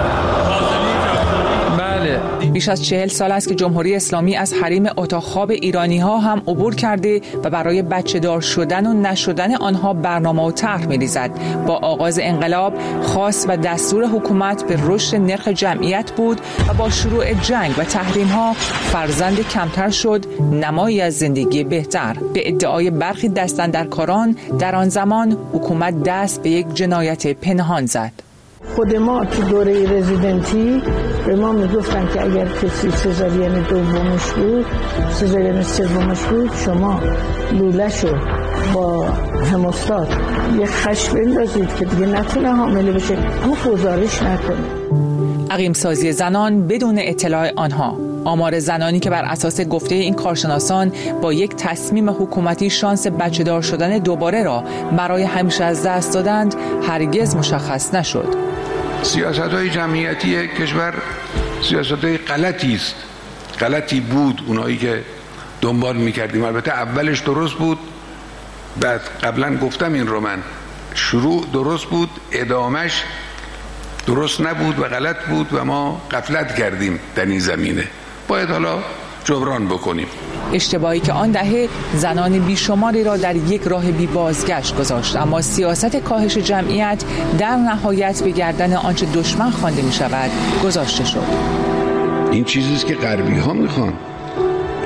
بیش از چهل سال است که جمهوری اسلامی از حریم اتاق خواب ایرانی ها هم عبور کرده و برای بچه دار شدن و نشدن آنها برنامه و طرح می‌ریزد. با آغاز انقلاب خاص و دستور حکومت به رشد نرخ جمعیت بود و با شروع جنگ و تحریم ها فرزند کمتر شد، نمایی از زندگی بهتر. به ادعای برخی دستاندرکاران در آن زمان حکومت دست به یک جنایت پنهان زد. خود ما تو دوره رزیدنتی به ما میگفتن که اگر کسی سزارین دومش بود، سزارین سومش بود، شما لوله‌شو با هموستات یه خش بندازید که دیگه نتونه حامله بشه، اما گزارش نکنه. عقیم سازی زنان بدون اطلاع آنها. آمار زنانی که بر اساس گفته این کارشناسان با یک تصمیم حکومتی شانس بچه دار شدن دوباره را برای همیشه از دست دادند هرگز مشخص نشد. سیاست‌های جمعیتی کشور سیاست‌های غلطی است، غلطی بود اونایی که دنبال می‌کردیم. البته اولش درست بود، بعد قبلا گفتم این رو من، شروع درست بود، ادامش درست نبود و غلط بود و ما غفلت کردیم در این زمینه. باید حالا جبران بکنیم. اشتباهی که آن دهه زنان بیشماری را در یک راه بی بازگشت گذاشت، اما سیاست کاهش جمعیت در نهایت به گردن آنچه دشمن خوانده می شود گذاشته شد. این چیزیست که غربی ها میخوان.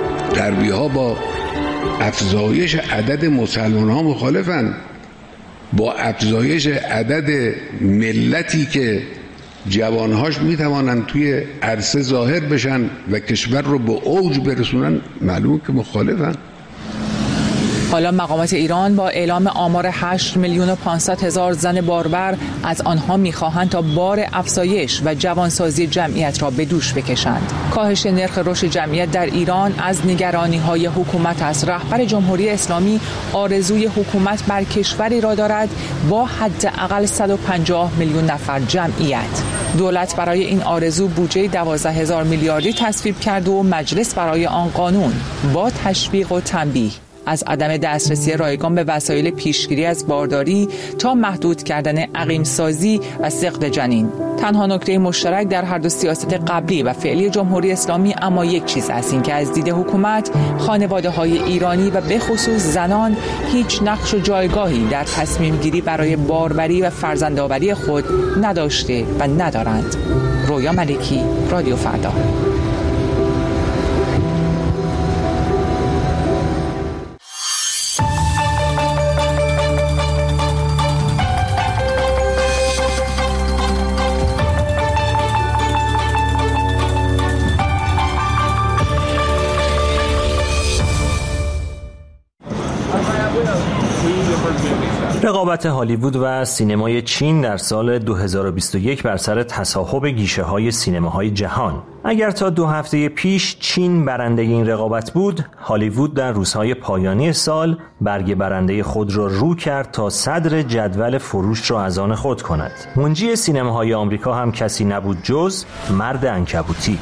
غربی ها با افزایش عدد مسلمان ها مخالفن. با افزایش عدد ملتی که جوانهاش میتوانند توی عرصه ظاهر بشن و کشور رو به اوج برسونن، معلومه که مخالفن. حالا مقامات ایران با اعلام آمار هشت میلیون و پانصد هزار زن باربر از آنها میخواهند تا بار افزایش و جوانسازی جمعیت را به دوش بکشند. کاهش نرخ رشد جمعیت در ایران از نگرانی‌های حکومت است. رهبر جمهوری اسلامی آرزوی حکومت بر کشوری را دارد با حداقل صد و پنجاه میلیون نفر جمعیت. دولت برای این آرزو بودجه دوازده هزار میلیاردی تصویب کرد و مجلس برای آن قانون با تشویق و تنبیه از عدم دسترسی رایگان به وسایل پیشگیری از بارداری تا محدود کردن عقیم سازی و سقط جنین. تنها نکته مشترک در هر دو سیاست قبلی و فعلی جمهوری اسلامی اما یک چیز است، این که از دید حکومت خانواده‌های ایرانی و به خصوص زنان هیچ نقش و جایگاهی در تصمیم گیری برای باروری و فرزندآوری خود نداشته و ندارند. رویا ملکی، رادیو فردا. رقابت هالیوود و سینمای چین در سال دو هزار و بیست و یک بر سر تصاحب گیشه‌های سینماهای جهان. اگر تا دو هفته پیش چین برنده این رقابت بود، هالیوود در روزهای پایانی سال برگ برنده خود را رو کرد تا صدر جدول فروش را از آن خود کند. منجی سینماهای آمریکا هم کسی نبود جز مرد عنکبوتی.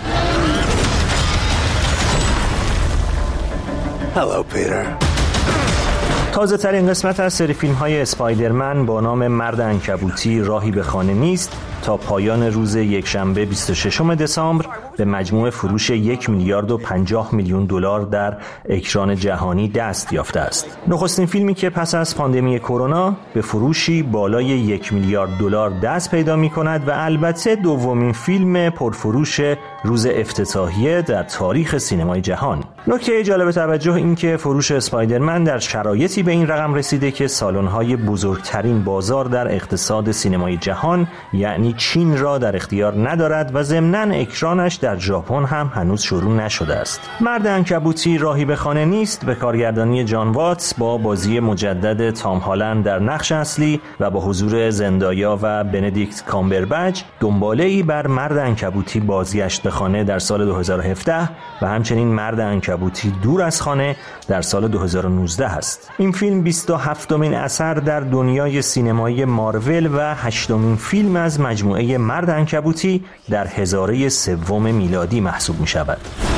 Hello, Peter. تازه ترین قسمت از سری فیلم های اسپایدرمن با نام مرد عنکبوتی راهی به خانه نیست تا پایان روز یکشنبه بیست و ششم دسامبر به مجموع فروش یک میلیارد و پنجاه میلیون دلار در اکران جهانی دست یافته است. نخستین فیلمی که پس از پاندمی کرونا به فروشی بالای یک میلیارد دلار دست پیدا می کند و البته دومین فیلم پرفروش روز افتتاحیه در تاریخ سینمای جهان. نکته جالب توجه این که فروش اسپایدرمن در شرایطی به این رقم رسیده که سالن‌های بزرگترین بازار در اقتصاد سینمای جهان یعنی چین را در اختیار ندارد و ضمناً اکرانش در ژاپن هم هنوز شروع نشده است. مرد عنکبوتی راهی به خانه نیست به کارگردانی جان واتس با بازی مجدد تام هالند در نقش اصلی و با حضور زندایا و بندیکت کامبربچ دنباله‌ای بر مرد عنکبوتی بازگشت به خانه در سال دو هزار و هفده و همچنین مرد عنکبوتی دور از خانه در سال دو هزار و نوزده است. این فیلم بیست و هفتمین اثر در دنیای سینمایی مارول و هشتمین فیلم از مجموعه مرد عنکبوتی در هزاره سوم میلادی محسوب می شود.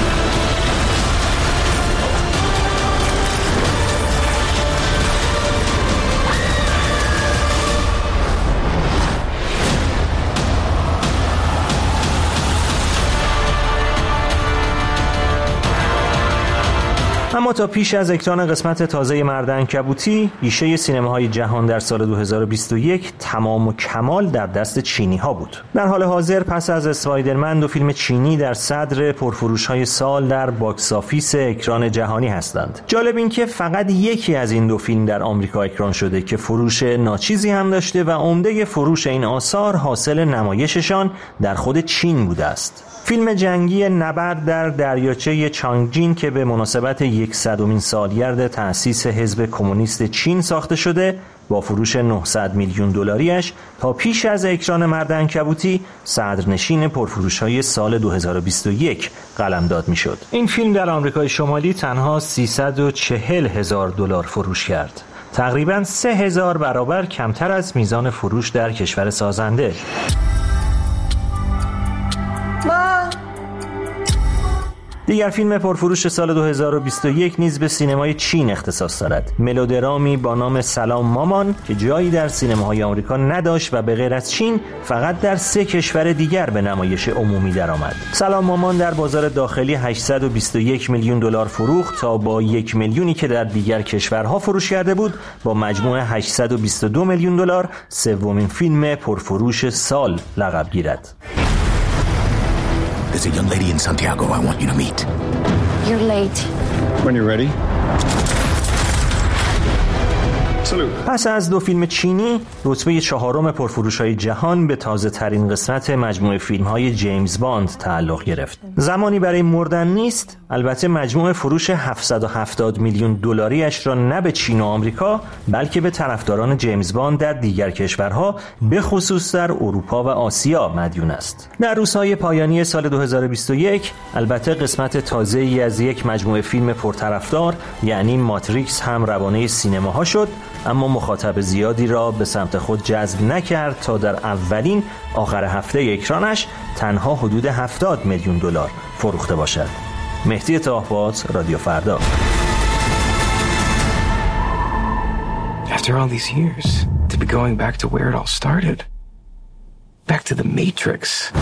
اما تا پیش از اکران قسمت تازه مرد عنکبوتی، گیشه سینماهای جهان در سال دو هزار و بیست و یک تمام و کمال در دست چینی ها بود. در حال حاضر پس از اسپایدرمن دو فیلم چینی در صدر پرفروش های سال در باکس آفیس اکران جهانی هستند. جالب این که فقط یکی از این دو فیلم در آمریکا اکران شده که فروش ناچیزی هم داشته و عمده فروش این آثار حاصل نمایششان در خود چین بوده است. فیلم جنگی نبرد در دریاچه چانگجین که به مناسبت صدمین سالگرد تأسیس حزب کمونیست چین ساخته شده با فروش نهصد میلیون دلاریش تا پیش از اکران مرد عنکبوتی صدرنشین پرفروش‌های سال دو هزار و بیست و یک قلمداد می‌شد. این فیلم در آمریکای شمالی تنها سیصد و چهل هزار دلار فروش کرد. تقریباً سه هزار برابر کمتر از میزان فروش در کشور سازنده. دیگر فیلم پرفروش سال دو هزار و بیست و یک نیز به سینمای چین اختصاص دارد. ملودرامی با نام سلام مامان که جایی در سینماهای آمریکا نداشت و به غیر از چین فقط در سه کشور دیگر به نمایش عمومی درآمد. سلام مامان در بازار داخلی هشتصد و بیست و یک میلیون دلار فروخت تا با یک میلیونی که در دیگر کشورها فروش کرده بود با مجموع هشتصد و بیست و دو میلیون دلار سومین فیلم پرفروش سال لقب گیرد. There's a young lady in Santiago I want you to meet. You're late. When you're ready. پس از دو فیلم چینی، رتبه چهارم پرفروش‌های جهان به تازه ترین قسمت مجموعه فیلم‌های جیمز باند تعلق گرفت. زمانی برای مردن نیست، البته مجموع فروش هفتصد و هفتاد میلیون دلاریش را نه به چین و آمریکا، بلکه به طرفداران جیمز باند در دیگر کشورها، به خصوص در اروپا و آسیا مدیون است. در روزهای پایانی سال دو هزار و بیست و یک، البته قسمت تازه‌ای از یک مجموعه فیلم پرطرفدار یعنی ماتریکس هم روانه سینماها شد، اما مخاطب زیادی را به سمت خود جذب نکرد تا در اولین آخر هفته اکرانش تنها حدود هفتاد میلیون دلار فروخته باشد. مهدی طاهباز، رادیو فردا. After all these years, to be going back to where it all started. Back to the Matrix.